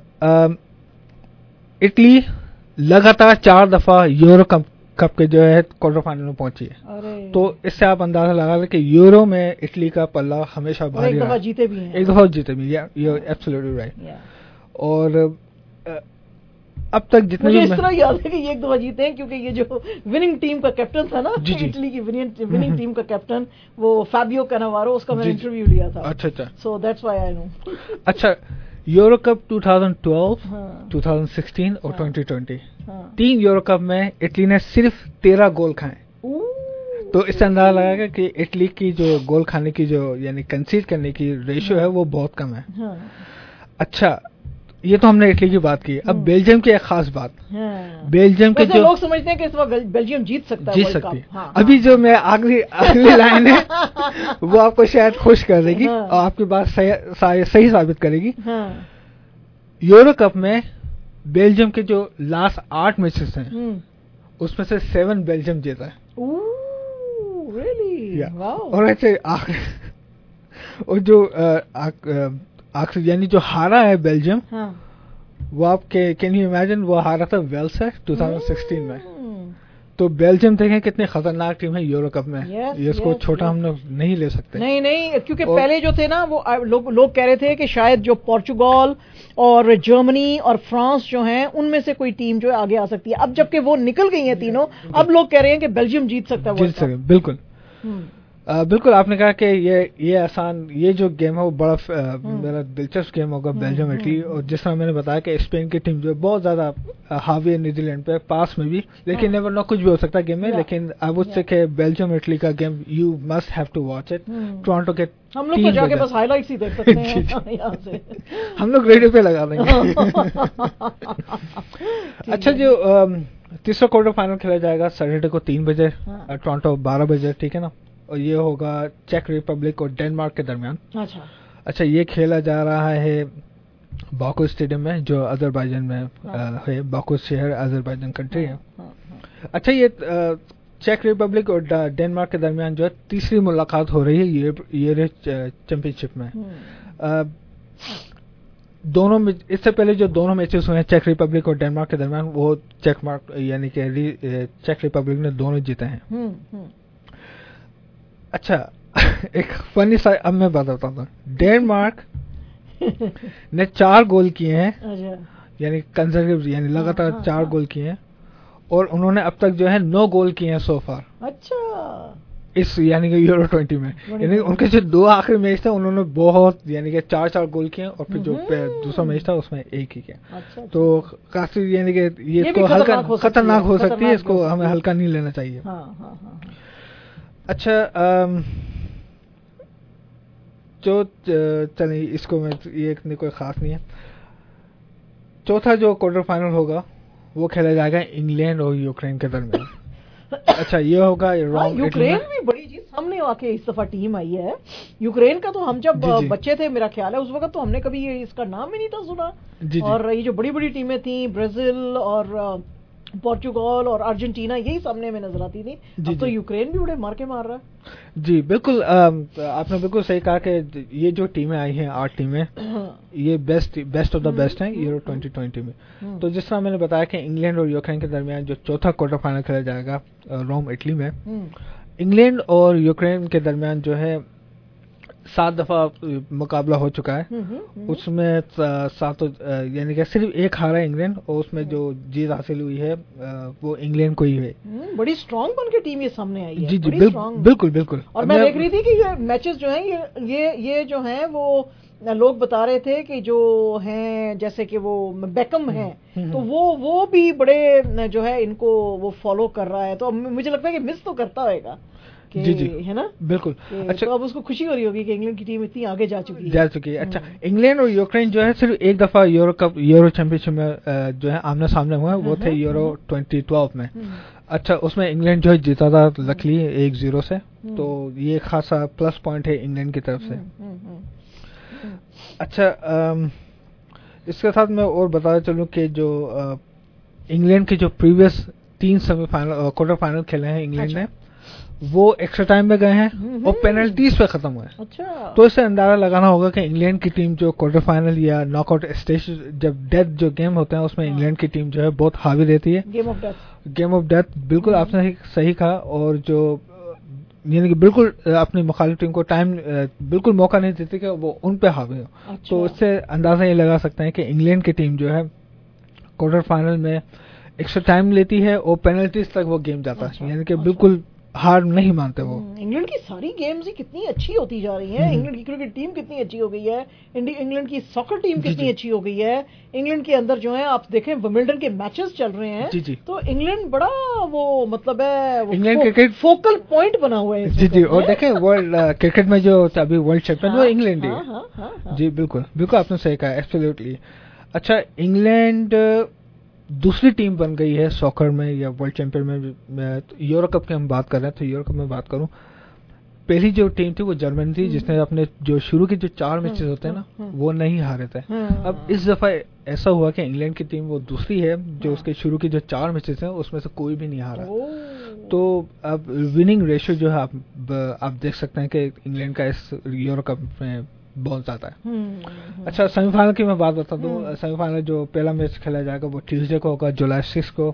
[SPEAKER 18] اٹلی لگاتار چار دفعہ یورو کپ کپ کے جو ہے کوارٹر فائنل میں پہنچی ہے، تو اس سے آپ اندازہ لگا لیں کہ یورو میں اٹلی کا پلہ ہمیشہ بھاری رہا ہے.
[SPEAKER 1] جیتے بھی ہیں،
[SPEAKER 18] ایک دفعہ جیتے بھی، یو ایبسلیٹلی رائٹ. اور اب تک جتنے
[SPEAKER 1] مجھے اس طرح یاد ہے کہ یہ ایک دفعہ جیتے ہیں کیونکہ یہ جو وننگ ٹیم کا کیپٹن تھا نا اٹلی کی وننگ ٹیم کا کیپٹن وہ فابیو کیناوارو، اس کا میں نے انٹرویو لیا تھا.
[SPEAKER 18] اچھا اچھا
[SPEAKER 1] سو دیٹس وائی آئی نو.
[SPEAKER 18] اچھا یورو کپ دو ہزار بارہ، دو ہزار سولہ اور دو ہزار بیس تین یورو کپ میں اٹلی نے صرف تیرہ گول کھائے. تو اس سے اندازہ لگا گا کہ اٹلی کی جو گول کھانے کی جو یعنی کنسیڈ کرنے کی ریشو ہے وہ بہت کم ہے. اچھا یہ تو ہم نے اٹلی کی بات کی. اب بیلجیم کی ایک خاص بات، بیلجیم کے جو
[SPEAKER 1] لوگ سمجھتے ہیں کہ اس وقت بیلجیم جیت سکتا ہے
[SPEAKER 18] جیت سکتی ہے. ابھی جو میں آخری اگلی لائن ہے وہ آپ کو شاید خوش کر دے گی اور آپ کی بات صحیح ثابت کرے گی. یورو کپ میں بیلجیم کے جو لاسٹ آٹھ میچز ہیں اس میں سے سیون بیلجیم جیتا ہے. اور ایسے اور جو آخر یعنی جو ہارا ہے بیلجیم وہ آپ کے کین یو امیجن وہ ہارا تھا ویلس سے دو ہزار سولہ میں. تو بیلجیم دیکھیں کتنی خطرناک ٹیم ہے یورو کپ میں، اس کو چھوٹا ہم لوگ نہیں لے سکتے.
[SPEAKER 1] نہیں نہیں کیونکہ پہلے جو تھے نا وہ لوگ کہہ رہے تھے کہ شاید جو پورچوگال اور جرمنی اور فرانس جو ہیں ان میں سے کوئی ٹیم جو ہے آگے آ سکتی ہے. اب جبکہ وہ نکل گئی ہیں تینوں، اب لوگ کہہ رہے ہیں کہ بیلجیم جیت سکتا ہے.
[SPEAKER 18] جیت سکے بالکل بالکل. آپ نے کہا کہ یہ یہ آسان یہ جو گیم ہے وہ بڑا میرا دلچسپ گیم ہوگا بیلجیم اٹلی. اور جس طرح میں نے بتایا کہ اسپین کی ٹیم جو ہے بہت زیادہ حاوی ہے نیوزی لینڈ پہ پاس میں بھی، لیکن نیور نو کچھ بھی ہو سکتا ہے گیم میں. لیکن آئی وڈ سے کہ بیلجیم اٹلی کا game you must have to watch it. Toronto کے
[SPEAKER 1] ہم لوگ تو جا کے بس ہائی لائٹس ہی دیکھ سکتے ہیں یہاں سے،
[SPEAKER 18] ہم لوگ ریڈیو پہ لگا دیں گے. اچھا جو تیسرا کوارٹر فائنل کھیلا جائے گا سیٹرڈے کو تین بجے ٹورانٹو بارہ بجے ٹھیک ہے نا، اور یہ ہوگا چیک ریپبلک اور ڈینمارک کے درمیان. اچھا اچھا یہ کھیلا جا رہا ہے باکو اسٹیڈیم میں جو آذربائیجان میں ہے. باکو شہر آذربائیجان کنٹری ہے. اچھا یہ چیک ریپبلک اور ڈینمارک کے درمیان جو ہے تیسری ملاقات ہو رہی ہے یورو چیمپئن شپ میں. دونوں اس سے پہلے جو دونوں میچز ہوئے ہیں چیک ریپبلک اور ڈینمارک کے درمیان وہ چیک مارک یعنی کہ چیک ریپبلک نے دونوں جیتے ہیں. اچھا ایک فنی سا اب میں بات بتاتا ہوں. ڈینمارک نے چار گول کیے ہیں یعنی کنزرویٹو یعنی لگاتار چار گول کیے ہیں، اور انہوں نے اب تک جو ہے نو گول کیے ہیں سو فار. اچھا اس یعنی کہ یورو ٹوینٹی میں یعنی ان کے جو دو آخری میچ تھے انہوں نے بہت یعنی کہ چار چار گول کیے اور پھر جو دوسرا میچ تھا اس میں ایک ہی کیا. تو کافی یعنی کہ یہ اس کو ہلکا خطرناک ہو سکتی ہے، اس کو ہمیں ہلکا نہیں لینا چاہیے. اچھا جو چلیں اس کو میں یہ کوئی خاص نہیں ہے. چوتھا جو کوارٹر فائنل ہوگا وہ کھیلا جائے گا انگلینڈ اور یوکرین کے درمیان. اچھا یہ ہوگا
[SPEAKER 1] یوکرین بھی بڑی چیز سامنے آ کے اس دفعہ ٹیم آئی ہے. یوکرین کا تو ہم جب بچے تھے میرا خیال ہے اس وقت تو ہم نے کبھی اس کا نام ہی نہیں تھا سنا. اور یہ جو بڑی بڑی ٹیمیں تھیں برازیل اور پورچوگال اور ارجنٹینا یہی سامنے میں نظر آتی تھی. اب تو یوکرین بھی بڑے مار کے مار رہا ہے.
[SPEAKER 18] جی بالکل آپ نے بالکل صحیح کہا کہ یہ جو ٹیمیں آئی ہیں آٹھ ٹیمیں یہ best best of the best ہیں یورو ٹوینٹی ٹوینٹی میں. تو جس طرح میں نے بتایا کہ انگلینڈ اور یوکرین کے درمیان جو چوتھا کوارٹر فائنل کھیلا جائے گا روم اٹلی میں، انگلینڈ اور یوکرین کے درمیان جو ہے سات دفعہ مقابلہ ہو چکا ہے، اس میں سات یعنی کہ صرف ایک ہارا انگلینڈ، اور اس میں جو جیت حاصل ہوئی ہے وہ انگلینڈ کو ہی ہے.
[SPEAKER 1] بڑی اسٹرانگ بن کے ٹیم یہ سامنے آئی ہے.
[SPEAKER 18] جی جی بالکل بالکل.
[SPEAKER 1] اور میں دیکھ رہی تھی کہ یہ میچز جو ہیں یہ یہ جو ہیں وہ لوگ بتا رہے تھے کہ جو ہیں جیسے کہ وہ بیکم ہیں تو وہ وہ بھی بڑے جو ہے ان کو وہ فالو کر رہا ہے، تو مجھے لگتا ہے کہ مس تو کرتا ہوئے گا.
[SPEAKER 18] جی جی ہے
[SPEAKER 1] نا بالکل. اچھا اب اس کو خوشی ہو رہی ہوگی کہ انگلینڈ کی ٹیم اتنی آگے جا چکی ہے
[SPEAKER 18] جا چکی ہے. اچھا انگلینڈ اور یوکرین جو ہے صرف ایک دفعہ Euro cup Euro championship میں جو ہے آمنے سامنے ہوا ہے، وہ تھے یورو ٹوینٹی ٹویلو میں. اچھا اس میں انگلینڈ جو ہے جیتا تھا لکلی ایک زیرو سے، تو یہ خاصا پلس پوائنٹ ہے انگلینڈ کی طرف سے. اچھا اس کے ساتھ میں اور بتاتا چلوں کہ جو انگلینڈ کے جو پریویس تین سیمی فائنل کوارٹر فائنل کھیلے ہیں انگلینڈ نے وہ ایکسٹرا ٹائم میں گئے ہیں اور پینلٹیز پہ ختم ہوئے.
[SPEAKER 1] اچھا
[SPEAKER 18] تو اس سے اندازہ لگانا ہوگا کہ انگلینڈ کی ٹیم جو کوارٹر فائنل یا ناک آؤٹ اسٹیج جب ڈیتھ جو گیم ہوتے ہیں اس میں انگلینڈ کی ٹیم جو ہے بہت حاوی رہتی ہے.
[SPEAKER 1] Game of death
[SPEAKER 18] game of death بالکل آپ نے صحیح کہا. اور جو یعنی کہ بالکل اپنی مخالف ٹیم کو ٹائم بالکل موقع نہیں دیتی کہ وہ ان پہ حاوی ہو. تو اس سے اندازہ یہ لگا سکتے ہیں کہ انگلینڈ کی ٹیم جو ہے کوارٹر فائنل میں ایکسٹرا ٹائم لیتی ہے اور پینلٹیز تک وہ گیم جاتا ہے. یعنی کہ بالکل ہار نہیں مانتے وہ.
[SPEAKER 1] انگلینڈ کی ساری گیمز ہی کتنی اچھی ہوتی جا رہی ہیں. انگلینڈ کی کرکٹ ٹیم کتنی اچھی ہو گئی ہے، انگلینڈ کی ساکر ٹیم کتنی اچھی ہو گئی ہے. انگلینڈ کے اندر جو ہے آپ دیکھیں ومبلڈن کے میچز چل رہے ہیں
[SPEAKER 18] جی جی
[SPEAKER 1] تو انگلینڈ بڑا وہ مطلب ہے
[SPEAKER 18] انگلینڈ کرکٹ
[SPEAKER 1] فوکل پوائنٹ بنا ہوا ہے
[SPEAKER 18] جی جی. اور دیکھیں ورلڈ کرکٹ میں جو ابھی ورلڈ چیمپئن وہ انگلینڈ ہی ہے. جی بالکل بالکل آپ نے صحیح کہا ایبسلیوٹلی. اچھا انگلینڈ دوسری ٹیم بن گئی ہے ساکر میں یا ورلڈ چیمپئن میں. یورو کپ کی ہم بات کر رہے ہیں تو یورو کپ میں بات کروں، پہلی جو ٹیم تھی وہ جرمنی تھی جس نے اپنے جو شروع کے جو چار میچز ہوتے ہیں نا وہ نہیں ہارے تھے. اب اس دفعہ ایسا ہوا کہ انگلینڈ کی ٹیم وہ دوسری ہے جو اس کے شروع کے جو چار میچز ہیں اس میں سے کوئی بھی نہیں ہارا. تو اب وننگ ریشو جو ہے آپ دیکھ سکتے ہیں کہ انگلینڈ کا اس یورو کپ میں بہت زیادہ ہے. اچھا سیمی فائنل کی میں بات بتا دوں. سیمی فائنل جو پہلا میچ کھیلا جائے گا وہ ٹیوزڈے کو ہوگا جولائی سکس کو،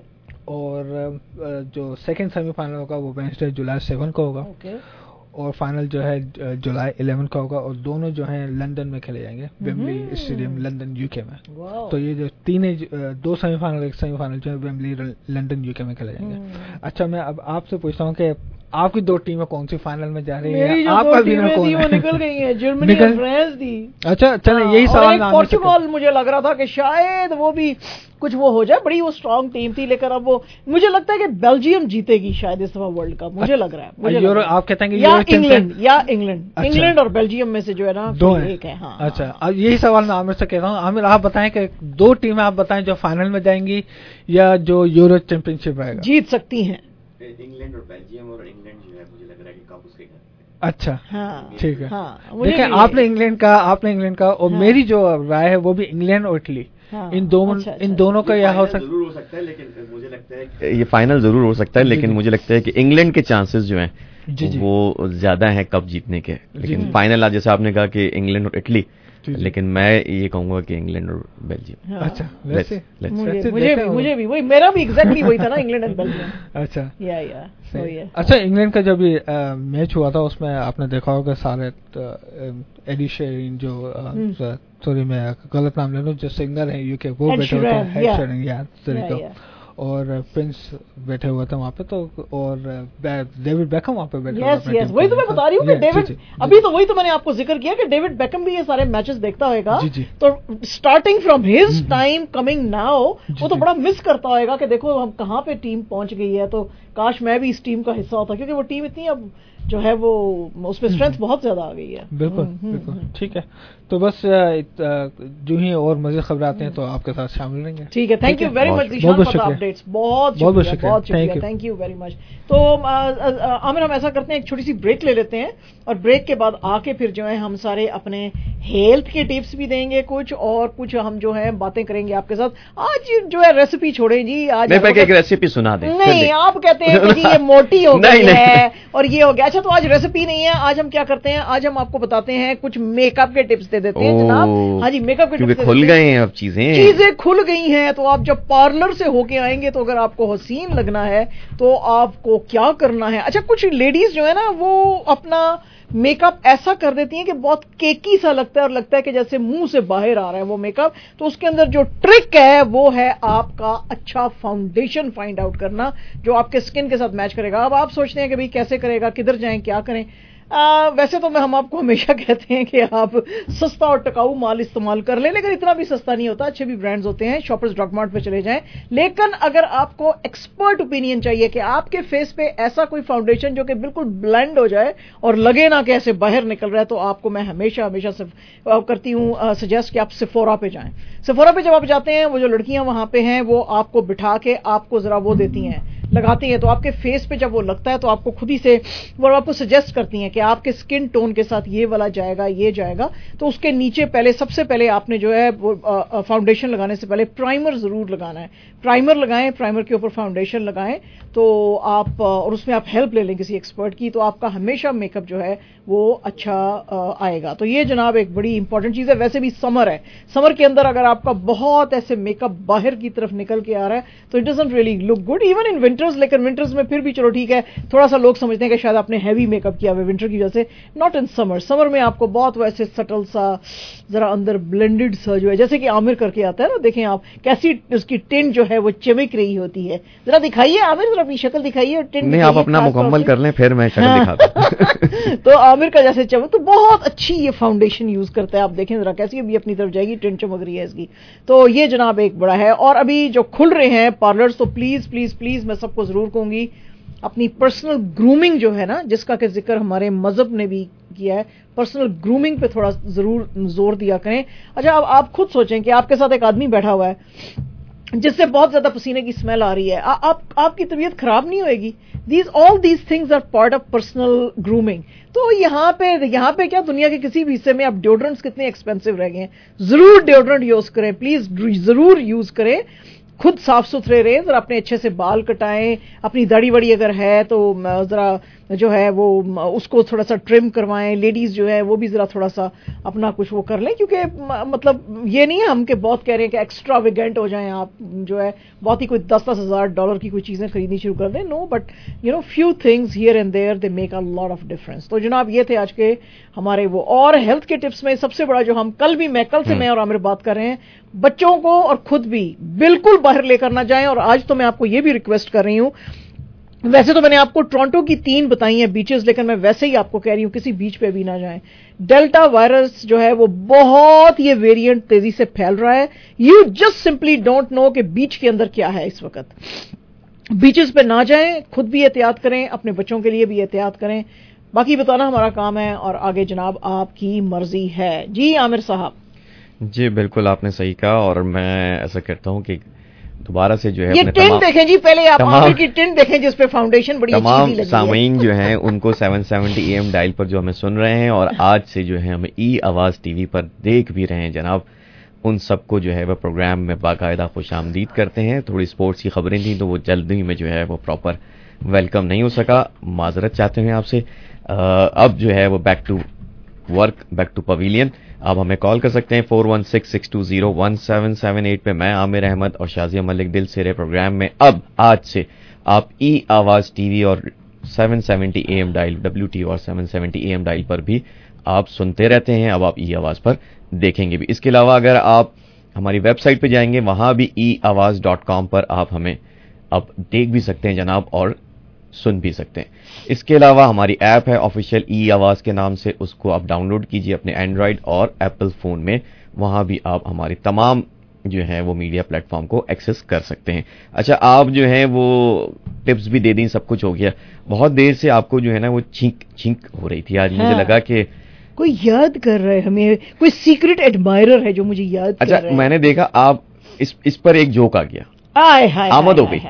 [SPEAKER 18] اور جو سیکنڈ سیمی فائنل ہوگا وہ وینسڈے جولائی سیون کو ہوگا، اور فائنل جو ہے جولائی الیون کا ہوگا. اور دونوں جو ہیں لندن میں کھیلے جائیں گے، ویمبلی اسٹیڈیم لندن یو کے میں. تو یہ جو تین دو سیمی فائنل ایک سیمی فائنل جو ہے ویمبلی لندن یو کے میں کھیلے جائیں گے. اچھا میں اب آپ سے پوچھتا ہوں کہ آپ کی دو ٹیمیں کون سی فائنل میں جا رہی ہیں؟ آپ کا ونر کون ہے؟
[SPEAKER 1] نکل گئی ہیں جرمنی اور فرانس دی.
[SPEAKER 18] اچھا چلیں یہی سوال.
[SPEAKER 1] پورچوگل مجھے لگ رہا تھا کہ شاید وہ بھی کچھ وہ ہو جائے، بڑی وہ اسٹرانگ ٹیم تھی، لیکن اب وہ مجھے لگتا ہے کہ بیلجیم جیتے گی شاید اس دفعہ ورلڈ کپ. مجھے لگ رہا ہے
[SPEAKER 18] آپ کہتے ہیں کہ
[SPEAKER 1] یا انگلینڈ یا انگلینڈ انگلینڈ اور بیلجیم میں سے جو ہے نا ایک ہے. ہاں
[SPEAKER 18] اچھا اب یہی سوال میں عامر سے کہتا ہوں. عامر آپ بتائیں کہ دو ٹیمیں آپ بتائیں جو فائنل میں جائیں گی یا جو یورو چیمپئن شپ رہے گا
[SPEAKER 1] جیت سکتی ہیں.
[SPEAKER 6] انگلینڈ اور بیلجیم، اور انگلینڈ جو ہے مجھے لگ رہا ہے کہ کپ اس کے گھر.
[SPEAKER 18] اچھا ٹھیک ہے. دیکھیں آپ نے انگلینڈ کا آپ نے انگلینڈ کا اور میری جو رائے ہے وہ بھی انگلینڈ اور اٹلی. ان دونوں ان دونوں کا یہ ہو
[SPEAKER 6] سکتا ہے، لیکن مجھے لگتا ہے کہ یہ فائنل ضرور ہو سکتا ہے، لیکن مجھے لگتا ہے کہ انگلینڈ کے چانسز جو ہیں وہ زیادہ ہیں کپ جیتنے کے. لیکن فائنل جیسے آپ نے کہا کہ انگلینڈ اور اٹلی، لیکن میں یہ کہوں گا کہ انگلینڈ اور بیلجیم.
[SPEAKER 18] اچھا
[SPEAKER 1] مجھے بھی وہی میرا بھی ایگزیکٹلی وہی تھا نا انگلینڈ اینڈ بیلجیم.
[SPEAKER 18] اچھا
[SPEAKER 1] یا یا
[SPEAKER 18] اچھا انگلینڈ کا جب میچ ہوا تھا اس میں آپ نے دیکھا ہوگا سارے ایڈی شیرین جو سوری میں غلط نام لے لوں جو سنگر ہیں یو کے وہ بیٹھے ہوتے ہیں اور پرنس بیٹھے ہوئے تھے وہاں پہ، تو اور ڈیوڈ بیکم وہاں پہ بیٹھے ہوئے.
[SPEAKER 1] یس وہی تو میں بتا رہی ہوں کہ ڈیوڈ ابھی تو وہی تو میں نے آپ کو ذکر کیا کہ ڈیوڈ بیکم بھی یہ سارے میچز دیکھتا ہوئے گا. تو starting from his time coming now وہ تو بڑا مس کرتا ہوئے گا کہ دیکھو ہم کہاں پہ ٹیم پہنچ گئی ہے، تو کاش میں بھی اس ٹیم کا حصہ ہوتا، کیونکہ وہ ٹیم اتنی اب جو ہے وہ اس میں اسٹرینتھ بہت زیادہ آ گئی ہے.
[SPEAKER 18] بالکل بالکل ٹھیک ہے. تو بس جو ہی اور مزید خبریں آتے ہیں تو آپ کے ساتھ شامل رہیں گے.
[SPEAKER 1] ٹھیک ہے. تھینک یو ویری مچ
[SPEAKER 18] بہت بہت شکریہ.
[SPEAKER 1] بہت بہت شکریہ. Thank you very much. تو عامر ہم ایسا کرتے ہیں ایک چھوٹی سی بریک لے لیتے ہیں اور بریک کے بعد آ کے پھر جو ہے ہم سارے اپنے ہیلتھ کے ٹپس بھی دیں گے کچھ، اور کچھ ہم جو ہے باتیں کریں گے آپ کے ساتھ. آج جو ہے ریسیپی چھوڑیں جی. آج
[SPEAKER 6] ایک ریسیپی سنا دیں.
[SPEAKER 1] نہیں آپ کہتے ہیں کہ یہ موٹی ہو گئی ہے اور یہ ہو گیا. اچھا تو آج ریسیپی نہیں ہے. آج ہم کیا کرتے ہیں، آج ہم آپ کو بتاتے ہیں کچھ میک اپ کے ٹپس دے دیتے ہیں جناب. ہاں جی میک اپ کے ٹپس
[SPEAKER 6] کھل گئے ہیں اب چیزیں
[SPEAKER 1] چیزیں کھل گئی ہیں. تو آپ جب پارلر سے ہو کے آئیں گے تو اگر آپ کو حسین لگنا ہے تو آپ کو کیا کرنا ہے. اچھا کچھ لیڈیز جو ہے نا وہ اپنا मेकअप ऐसा कर देती हैं कि बहुत केकी सा लगता है और लगता है कि जैसे मुंह से बाहर आ रहा है वो मेकअप। तो उसके अंदर जो ट्रिक है वो है आपका अच्छा फाउंडेशन फाइंड आउट करना जो आपके स्किन के साथ मैच करेगा। अब आप सोचते हैं कि भाई कैसे करेगा, किधर जाएं, क्या करें। आ, वैसे तो मैं हम आपको हमेशा कहते हैं कि आप सस्ता और टिकाऊ माल इस्तेमाल कर लें, लेकिन इतना भी सस्ता नहीं होता, अच्छे भी ब्रांड्स होते हैं। शॉपर्स ड्रग मार्ट पे चले जाएं। लेकिन अगर आपको एक्सपर्ट ओपिनियन चाहिए कि आपके फेस पे ऐसा कोई फाउंडेशन जो कि बिल्कुल ब्लेंड हो जाए और लगे ना कि ऐसे बाहर निकल रहा है, तो आपको मैं हमेशा हमेशा से करती हूँ सजेस्ट कि आप सेफोरा पे जाएं। सेफोरा पे जब आप जाते हैं, वो जो लड़कियां वहां पे हैं वो आपको बिठा के आपको जरा वो देती हैं, लगाती हैं। तो आपके फेस पे जब वो लगता है तो आपको खुद ही से वो आपको सजेस्ट करती हैं कि आपके स्किन टोन के साथ ये वाला जाएगा, ये जाएगा। तो उसके नीचे पहले सबसे पहले आपने जो है वो फाउंडेशन लगाने से पहले प्राइमर जरूर लगाना है। प्राइमर लगाएं, प्राइमर के ऊपर फाउंडेशन लगाएं तो आप, और उसमें आप हेल्प ले लें किसी एक्सपर्ट की, तो आपका हमेशा मेकअप जो है वो अच्छा आएगा। तो ये जनाब एक बड़ी इंपॉर्टेंट चीज है। वैसे भी समर है, समर के अंदर अगर आपका बहुत ऐसे मेकअप बाहर की तरफ निकल के आ रहा है तो it doesn't really look good even in winters. लेकिन विंटर्स में फिर भी चलो ठीक है, थोड़ा सा लोग समझते हैं कि शायद आपने हैवी मेकअप किया हुआ विंटर की वजह से। Not in summer. समर में आपको बहुत वैसे सटल सा, जरा अंदर ब्लेंडेड सा जो है, जैसे कि आमिर करके आता है ना, देखें आप कैसी उसकी टिंट जो है वो चमक रही होती है। जरा दिखाइए आमिर, जरा अपनी शक्ल दिखाइए। टिंट
[SPEAKER 19] नहीं, आप अपना मुकम्मल कर लें फिर मैं शक्ल
[SPEAKER 1] हाँ।
[SPEAKER 19] दिखाता
[SPEAKER 1] तो आमिर का जैसे चमक, तो बहुत अच्छी ये फाउंडेशन यूज करता है। आप देखें जरा कैसी भी अपनी तरफ जाएगी, टिंट चमक रही है इसकी। तो ये जनाब एक बड़ा है। और अभी जो खुल रहे हैं पार्लर्स, तो प्लीज प्लीज प्लीज मैं सबको जरूर कहूंगी अपनी पर्सनल ग्रूमिंग जो है ना, जिसका कि जिक्र हमारे मजहब ने भी किया है, पर्सनल ग्रूमिंग पे थोड़ा जरूर जोर दिया करें। अच्छा, अब आप खुद सोचें कि आपके साथ एक आदमी बैठा हुआ है जिससे बहुत ज्यादा पसीने की स्मेल आ रही है, आ, आप आपकी तबीयत खराब नहीं होएगी? These all these things are part of personal grooming. तो यहाँ पे यहाँ पे क्या, दुनिया के किसी भी हिस्से में आप डिओड्रेंट्स कितने एक्सपेंसिव रह गए हैं, जरूर डिओड्रेंट यूज करें, प्लीज जरूर यूज करें। खुद साफ सुथरे रहें, जरा अपने अच्छे से बाल कटाएं, अपनी दाढ़ी वड़ी अगर है तो जरा जो है वो उसको थोड़ा सा ट्रिम करवाएं। लेडीज जो है वो भी जरा थोड़ा सा अपना कुछ वो कर लें, क्योंकि मतलब ये नहीं है हम के बहुत कह रहे हैं कि एक्स्ट्रावेगेंट हो जाएं आप, जो है बहुत ही कोई दस दस हजार डॉलर की कोई चीजें खरीदनी शुरू कर दें। No, but you know few things here and there they make a lot of difference. तो जनाब ये थे आज के हमारे वो। और हेल्थ के टिप्स में सबसे बड़ा जो हम कल भी मैं कल से मैं और आमिर बात कर रहे हैं, बच्चों को और खुद भी बिल्कुल बाहर लेकर ना जाएं। और आज तो मैं आपको ये भी रिक्वेस्ट कर रही हूं, वैसे तो मैंने आपको टोरंटो की तीन बताई हैं बीचेस, लेकिन मैं वैसे ही आपको कह रही हूं किसी बीच पे भी ना जाएं। डेल्टा वायरस जो है वो बहुत, ये वेरिएंट तेजी से फैल रहा है। You just simply don't know कि बीच के अंदर क्या है इस वक्त। बीचेस पे ना जाएं, खुद भी एहतियात करें, अपने बच्चों के लिए भी एहतियात करें। बाकी बताना हमारा काम है और आगे जनाब आपकी मर्जी है। जी आमिर साहब।
[SPEAKER 19] जी बिल्कुल, आपने सही कहा। और मैं ऐसा कहता हूं कि दोबारा से जो है
[SPEAKER 1] ये
[SPEAKER 19] अपने
[SPEAKER 1] टिंट देखें जी, पहले आप आमिर की टिंट देखें जिस पे फाउंडेशन बड़ी
[SPEAKER 19] तमाम
[SPEAKER 1] अच्छी लगी
[SPEAKER 19] सामीन जो हैं उनको seven seventy A M dial पर जो हमें सुन रहे हैं और आज से जो है हमें ई आवाज टीवी पर देख भी रहे हैं जनाब, उन सबको जो है वह प्रोग्राम में बाकायदा खुशामदीद करते हैं। थोड़ी स्पोर्ट्स की खबरें थी तो वो जल्दी में जो है वो प्रॉपर वेलकम नहीं हो सका, माजरत चाहते हैं आपसे। अब जो है वो back to work, back to pavilion. आप हमें कॉल कर सकते हैं four one six six two zero one seven seven eight पे। मैं आमिर अहमद और शाजिया मलिक दिल से रहे प्रोग्राम में अब आज से आप ई आवाज टीवी और seven seventy A M dial W T और seven seventy A M dial पर भी आप सुनते रहते हैं। अब आप ई आवाज पर देखेंगे भी। इसके अलावा अगर आप हमारी वेबसाइट पे जाएंगे वहां भी ई आवाज डॉट कॉम पर आप हमें अब देख भी सकते हैं जनाब और सुन भी सकते हैं। इसके अलावा हमारी ऐप है ऑफिशियल ई आवाज के नाम से, उसको आप डाउनलोड कीजिए अपने एंड्रॉइड और एप्पल फोन में। वहां भी आप हमारी तमाम जो है वो मीडिया प्लेटफॉर्म को एक्सेस कर सकते हैं। अच्छा, आप जो है वो टिप्स भी दे दी, सब कुछ हो गया। बहुत देर से आपको जो है ना वो छींक छींक हो रही थी आज। हाँ। मुझे लगा कि
[SPEAKER 1] कोई याद कर रहा है हमें, कोई सीक्रेट एडमायरर है जो मुझे याद
[SPEAKER 19] अच्छा, कर रहा है। मैंने देखा आप इस इस पर एक जोक आ गया,
[SPEAKER 1] आय हाय
[SPEAKER 19] आमद हो गई।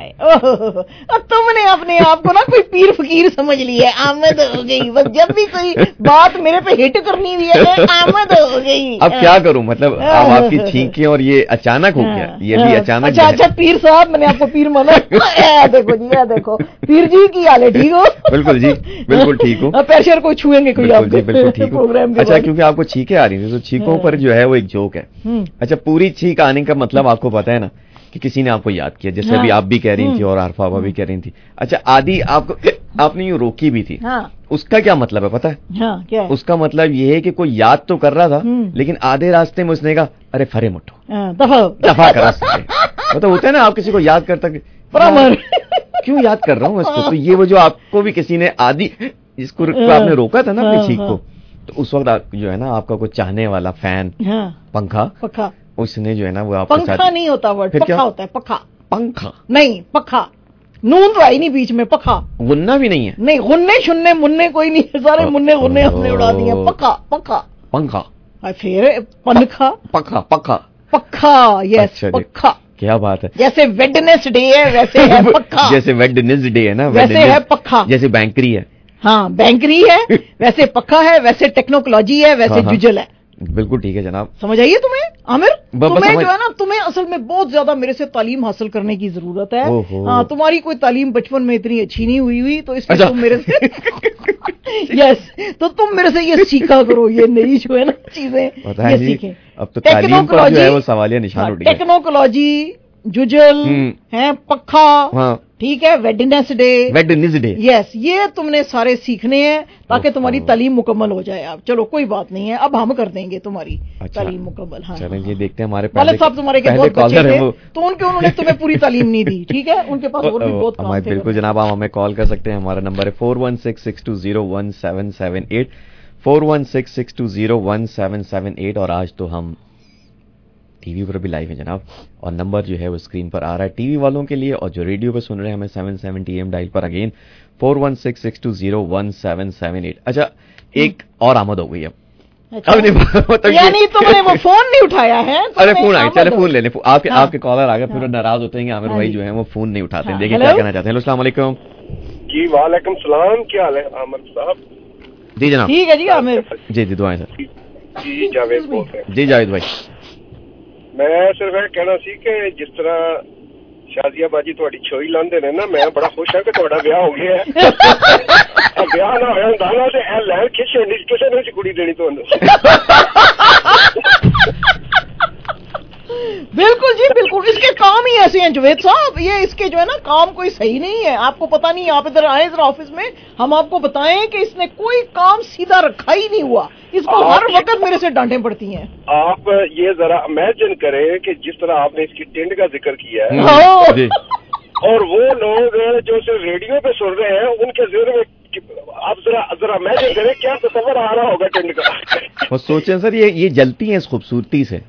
[SPEAKER 1] तुमने अपने आप को ना कोई पीर फकीर समझ लिया, आमद हो गई। बस जब भी कोई बात मेरे पे हिट करनी भी है आमद हो गई।
[SPEAKER 19] अब क्या करूं, मतलब अब आपकी छींकें और ये अचानक हो गया, ये भी अचानक।
[SPEAKER 1] अच्छा अच्छा पीर साहब, मैंने आपको पीर माना। देखो जी, या देखो पीर जी की हाल है, ठीक हो?
[SPEAKER 19] बिल्कुल जी, बिल्कुल ठीक हूँ।
[SPEAKER 1] पैर को छुएंगे कोई आप?
[SPEAKER 19] बिल्कुल ठीक हूँ। अच्छा, क्योंकि आपको छींकें आ रही थी तो छींकों पर जो है वो एक जोक है। अच्छा, पूरी छींक आने का मतलब आपको पता है ना कि किसी ने आपको याद किया, जैसे हाँ, अभी आप भी कह रही थी और आरफा भी कह रही थी। अच्छा, आदि आपको आपने यूं रोकी भी थी,
[SPEAKER 1] हाँ
[SPEAKER 19] उसका क्या मतलब है पता है?
[SPEAKER 1] हाँ क्या है?
[SPEAKER 19] उसका मतलब ये है कि कोई याद तो कर रहा था, लेकिन आधे रास्ते में उसने कहा अरे फरे मुठो,
[SPEAKER 1] दफा
[SPEAKER 19] दफा करा। मतलब होता है ना, आप किसी को याद करता क्यों याद कर रहा हूँ इसको, तो ये वो जो आपको भी किसी ने आदि जिसको आपने रोका था ना अपनी चीख को, तो उस वक्त जो है ना आपका कोई चाहने वाला फैन, पंखा
[SPEAKER 1] पखा,
[SPEAKER 19] उसने जो है ना वो आपके साथ,
[SPEAKER 1] पंखा नहीं होता वर्ड, पखा होता है, पखा,
[SPEAKER 19] पंखा
[SPEAKER 1] नहीं पखा, नून तो आई नहीं बीच में, पखा,
[SPEAKER 19] गुन्ना भी नहीं है,
[SPEAKER 1] नहीं गुन्ने शुन्ने मुन्ने कोई नहीं है, सारे मुन्ने गुन्ने हमने उड़ा दिए, पखा पखा
[SPEAKER 19] पंखा,
[SPEAKER 1] फिर पंखा
[SPEAKER 19] पखा पखा
[SPEAKER 1] पखा, यस पखा,
[SPEAKER 19] क्या बात है।
[SPEAKER 1] जैसे वेडनेसडे है वैसे है पखा,
[SPEAKER 19] जैसे वेडनेसडे है ना
[SPEAKER 1] वैसे है पखा,
[SPEAKER 19] जैसे बैंकरी है,
[SPEAKER 1] हाँ बैंकरी है वैसे पक्का है, वैसे टेक्नोलॉजी है, वैसे जुजल है।
[SPEAKER 19] बिल्कुल ठीक है जनाब,
[SPEAKER 1] समझ आइए तुम्हें आमिर, तुम्हें जो है ना, तुम्हें असल में बहुत ज्यादा मेरे से तालीम हासिल करने की जरूरत है। हाँ तुम्हारी कोई तालीम बचपन में इतनी अच्छी नहीं हुई हुई, तो इसलिए तुम मेरे से यस तो तुम मेरे से ये सीखा करो, ये नई जो है ना चीजें ये सीखें।
[SPEAKER 19] अब तो तालीम पर जो है वो सवालिया निशान उठ गया।
[SPEAKER 1] टेक्नोलॉजी, जुजल है, पक्का, हाँ ठीक है, वेडनेसडे,
[SPEAKER 19] वेडनेसडे,
[SPEAKER 1] यस ये तुमने सारे सीखने हैं ताकि तुम्हारी तालीम मुकम्मल हो जाए। आप चलो कोई बात नहीं है, अब हम कर देंगे तुम्हारी
[SPEAKER 19] अच्छा,
[SPEAKER 1] तालीम मुकम्मल। हाँ
[SPEAKER 19] चलें ये देखते हैं हमारे
[SPEAKER 1] पहले साहब तुम्हारे के बहुत बच्चे थे, तो उनके उन्होंने तुम्हें पूरी तालीम नहीं दी, ठीक है, उनके पास और भी बहुत काम थे।
[SPEAKER 19] बिल्कुल जनाब, आप हमें कॉल कर सकते हैं, हमारा नंबर है four one six six two zero one seven seven eight, four one six six two zero one seven seven eight. और आज तो हम टीवी पर भी लाइव है जनाब, और नंबर जो है वो स्क्रीन पर आ रहा है टीवी वालों के लिए, और जो रेडियो पे सुन रहे हैं हमें seven seventy A dial dial again four one six six two zero one seven seven eight. अच्छा एक और आमद हो गई अब,
[SPEAKER 1] अच्छा। मतलब यानी तुमने वो फोन नहीं उठाया है?
[SPEAKER 19] अरे फोन आई, चले फोन ले ले, आपके हाँ। आपके कॉलर आ गए, फिर नाराज होते हैं कि आमिर भाई जो है वो फोन नहीं उठाते। देखिए क्या कहना चाहते हैं। हेलो अस्सलाम वालेकुम।
[SPEAKER 20] जी वालेकुम सलाम, क्या हाल है आमिर साहब?
[SPEAKER 19] जी जनाब
[SPEAKER 1] ठीक है जी आमिर
[SPEAKER 19] जी जी दुआएं सर।
[SPEAKER 20] जी जावेद बोल रहे हैं।
[SPEAKER 19] जी जावेद भाई,
[SPEAKER 20] मैं सिर्फ ਇਹ ਕਹਿਣਾ ਸੀ ਕਿ ਜਿਸ ਤਰ੍ਹਾਂ ਸ਼ਾਜ਼ੀਆ ਬਾਜੀ ਤੁਹਾਡੀ ਛੋਈ ਲਾਉਂਦੇ ਨੇ ਨਾ, ਮੈਂ ਬੜਾ ਖੁਸ਼ ਹਾਂ ਕਿ ਤੁਹਾਡਾ ਵਿਆਹ ਹੋ ਗਿਆ ਹੈ। ਵਿਆਹ ਨਾ ਹੋਇਆ ਹੁੰਦਾ ਨਾ ਤੇ ਇਹ ਲੈਣ ਕਿਸੇ ਨਹੀਂ ਕਿਸੇ ਨੂੰ ਕੁੜੀ ਦੇਣੀ ਤੁਹਾਨੂੰ।
[SPEAKER 1] बिल्कुल जी बिल्कुल, इसके काम ही ऐसे हैं जुवेद साहब, ये इसके जो है ना काम कोई सही नहीं है। आपको पता नहीं, आप इधर आए जरा ऑफिस में, हम आपको बताएं कि इसने कोई काम सीधा रखा ही नहीं हुआ, इसको हर वक्त मेरे से डांटें पड़ती हैं।
[SPEAKER 20] आप ये जरा इमेजिन करें कि जिस तरह आपने इसकी टेंट का जिक्र किया है, और वो लोग जो सिर्फ रेडियो पे सुन रहे हैं उनके ज़हन में आप जरा जरा इमेजिन करें क्या तस्वर आ रहा होगा टेंट का।
[SPEAKER 19] वो सोचें सर, ये ये जलती हैं इस खूबसूरती से।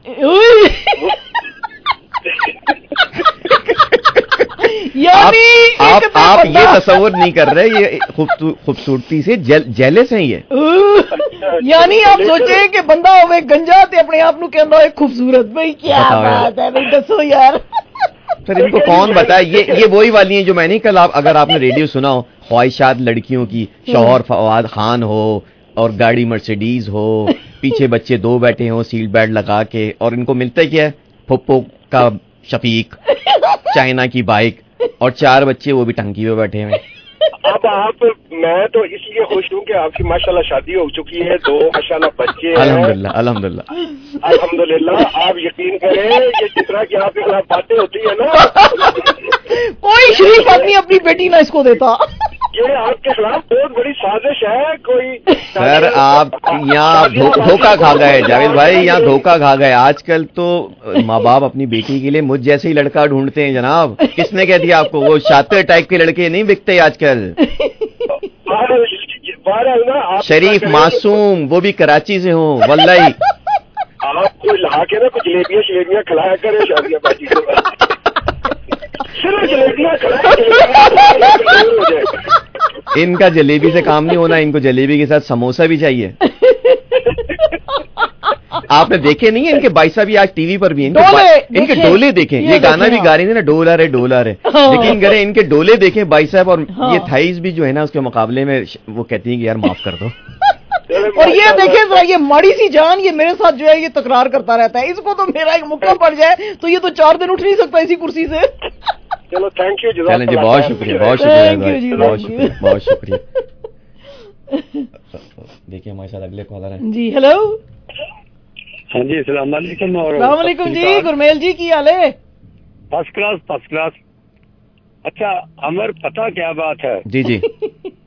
[SPEAKER 1] यानी
[SPEAKER 19] आप आप, आप ये तस्वर नहीं कर रहे, ये खूबसूरती से जल, जेलस हैं ये।
[SPEAKER 1] यानी आप सोचे कि बंदा होवे गंजा ते अपने आप नु कहंदा है खूबसूरत। भाई क्या बात है भाई, दसो यार।
[SPEAKER 19] सर इनको कौन बताए, ये ये वही वाली हैं जो मैंने कल, आप अगर आपने रेडियो सुना हो, ख्वाहिशात लड़कियों की, शौहर फवाद खान हो और गाड़ी मर्सिडीज हो, पीछे बच्चे दो बैठे हो सीट बेल्ट लगा के, और इनको मिलता क्या है, फुप्पो का शफीक, चाइना की बाइक, और चार बच्चे वो भी टंकी पे बैठे हुए।
[SPEAKER 20] अब आप, मैं तो इसलिए खुश हूँ कि आपकी माशाल्लाह शादी हो चुकी है, दो माशाल्लाह बच्चे हैं।
[SPEAKER 19] अल्हम्दुलिल्लाह अल्हम्दुलिल्लाह
[SPEAKER 20] अल्हम्दुलिल्लाह। आप यकीन करें ये जिस तरह की आपके खिलाफ बातें होती है ना,
[SPEAKER 1] कोई शरीफ आदमी अपनी बेटी ना इसको देता।
[SPEAKER 20] ये आपके खिलाफ बहुत बड़ी साजिश है। कोई
[SPEAKER 19] सर आप यहाँ धोखा खा गए जावेद भाई, यहाँ धोखा खा गए। आजकल तो माँ बाप अपनी बेटी के लिए मुझ जैसे ही लड़का ढूंढते हैं जनाब। किसने कह दिया आपको? वो शातिर टाइप के लड़के नहीं बिकते आजकल। शरीफ मासूम, वो भी कराची से हो वल्लाही।
[SPEAKER 20] आपको ला के ना कुछ जलेबियाँ शलेबियाँ खिलाया करे शादिया बाजी को, सिर्फ जलेबियाँ खिलाया।
[SPEAKER 19] इनका जलेबी से काम नहीं होना, इनको जलेबी के साथ समोसा भी चाहिए। आपने देखे नहीं है इनके भाई साहब, आज टीवी पर भी इनके डोले, इनके डोले देखें। ये गाना भी गा रहे थे ना, डोला रे डोला रे, लेकिन करे इनके डोले देखें भाई साहब। और हाँ। ये थाइस भी जो है ना उसके मुकाबले में वो कहती है कि यार माफ कर दो।
[SPEAKER 1] और ये देखे जरा, ये माड़ी सी जान ये मेरे साथ जो है ये तकरार करता रहता है। इसको तो मेरा एक मुक्का पड़ जाए तो ये तो चार दिन उठ नहीं सकता इसी कुर्सी से।
[SPEAKER 20] चलो थैंक यू
[SPEAKER 19] चलें जी, बहुत शुक्रिया बहुत शुक्रिया बहुत शुक्रिया बहुत शुक्रिया। देखिए हमारे साथ अगले कॉलर हैं
[SPEAKER 1] जी। हेलो
[SPEAKER 21] हाँ जी, अस्सलाम वालेकुम।
[SPEAKER 1] अस्सलाम वालेकुम जी, गुरमेल जी की हाल है?
[SPEAKER 21] First class first class. अच्छा अमर, पता क्या बात है
[SPEAKER 19] जी जी,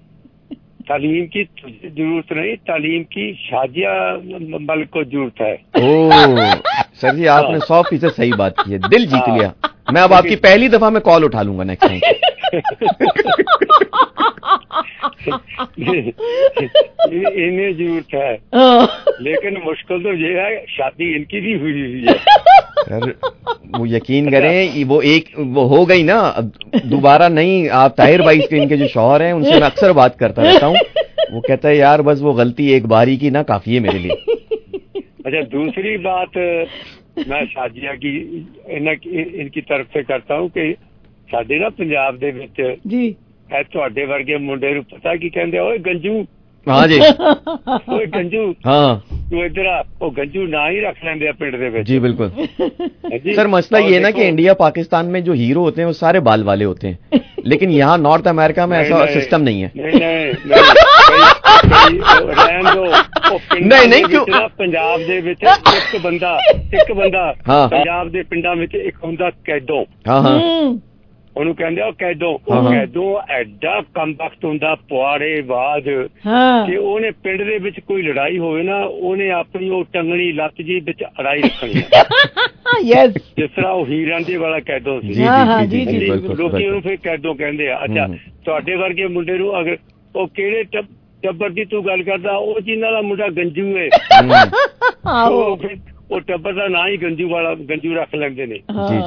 [SPEAKER 21] तालीम की तुझे जरूरत नहीं, तालीम की शाजिया मलिक को जरूरत है।
[SPEAKER 19] ओ सर जी आपने सौ फीसद सही बात की है, दिल जीत लिया। मैं अब आपकी पहली दफा मैं कॉल उठा लूंगा नेक्स्ट टाइम।
[SPEAKER 21] इन्हें जरूरत है, लेकिन मुश्किल तो ये है शादी इनकी भी हुई हुई है।
[SPEAKER 19] सर वो यकीन करें वो एक वो हो गई ना, दोबारा नहीं। आप ताहिर भाई के इनके जो शौहर हैं उनसे मैं अक्सर बात करता रहता हूँ, वो कहता है यार बस वो गलती एक बारी की ना काफी है मेरे लिए।
[SPEAKER 21] अच्छा दूसरी बात मैं शाजिया की इनकी तरफ से करता हूँ कि ਸਾਡੇ ਨਾ ਪੰਜਾਬ ਦੇ ਵਿੱਚ
[SPEAKER 1] ਜੀ
[SPEAKER 21] ਇਹ ਤੁਹਾਡੇ ਵਰਗੇ ਮੁੰਡੇ ਨੂੰ ਪਤਾ ਕੀ ਕਹਿੰਦੇ, ਓਏ ਗੰਜੂ।
[SPEAKER 19] ਹਾਂ ਜੀ
[SPEAKER 21] ਓਏ ਗੰਜੂ।
[SPEAKER 19] ਹਾਂ
[SPEAKER 21] ਤੂੰ ਇੱਧਰ ਆ, ਉਹ ਗੰਜੂ ਨਾ ही रख लेंगे पिंड ਦੇ ਵਿੱਚ।
[SPEAKER 19] जी बिल्कुल सर मसला ये ना कि इंडिया पाकिस्तान में जो हीरो होते हैं वो सारे बाल वाले होते हैं, लेकिन यहाँ नॉर्थ अमेरिका में ऐसा सिस्टम नहीं है।
[SPEAKER 21] नहीं नहीं क्यों पंजाब ਦੇ ਵਿੱਚ ਇੱਕ ਬੰਦਾ ਇੱਕ ਬੰਦਾ ਪੰਜਾਬ ਦੇ ਪਿੰਡਾਂ ਵਿੱਚ ਇੱਕ ਹੁੰਦਾ ਕੈਦੋਂ।
[SPEAKER 19] ਹਾਂ ਹਾਂ
[SPEAKER 21] ਉਹਨੂੰ ਕਹਿੰਦੇ ਉਹ ਕੈਦੋਂ। ਉਹ ਕੈਦੋਂ ਐਡਾ ਕੰਬਖਤ ਹੁੰਦਾ ਪੁਆੜੇਬਾਜ਼ ਕਿ ਉਹਨੇ ਪਿੰਡ ਦੇ ਵਿੱਚ ਕੋਈ ਲੜਾਈ ਹੋਵੇ ਨਾ ਉਹਨੇ ਆਪਣੀ ਉਹ ਟੰਗਣੀ ਲੱਤ ਜੀ ਵਿੱਚ ਅੜਾਈ ਰੱਖਣੀ।
[SPEAKER 1] ਯੈਸ
[SPEAKER 21] ਜਿਸ ਤਰ੍ਹਾਂ ਉਹ ਹੀਰਾਂਦੇ ਵਾਲਾ ਕੈਦੋਂ ਸੀ, ਲੋਕੀ ਉਹਨੂੰ ਫਿਰ ਕੈਦੋਂ ਕਹਿੰਦੇ ਆ। ਅੱਛਾ ਤੁਹਾਡੇ ਵਰਗੇ ਮੁੰਡੇ ਨੂੰ ਅਗਰ ਉਹ ਕਿਹੜੇ ਟੱਬਰ ਦੀ ਤੂੰ ਗੱਲ ਕਰਦਾ, ਉਹ ਜਿਨ੍ਹਾਂ ਦਾ ਮੁੰਡਾ ਗੰਜੂ ਹੈ ਉਹ ਟੱਬਰ ਦਾ ਨਾਂ ਹੀ ਗੰਜੂ ਵਾਲਾ ਗੰਜੂ ਰੱਖ ਲੈਂਦੇ ਨੇ।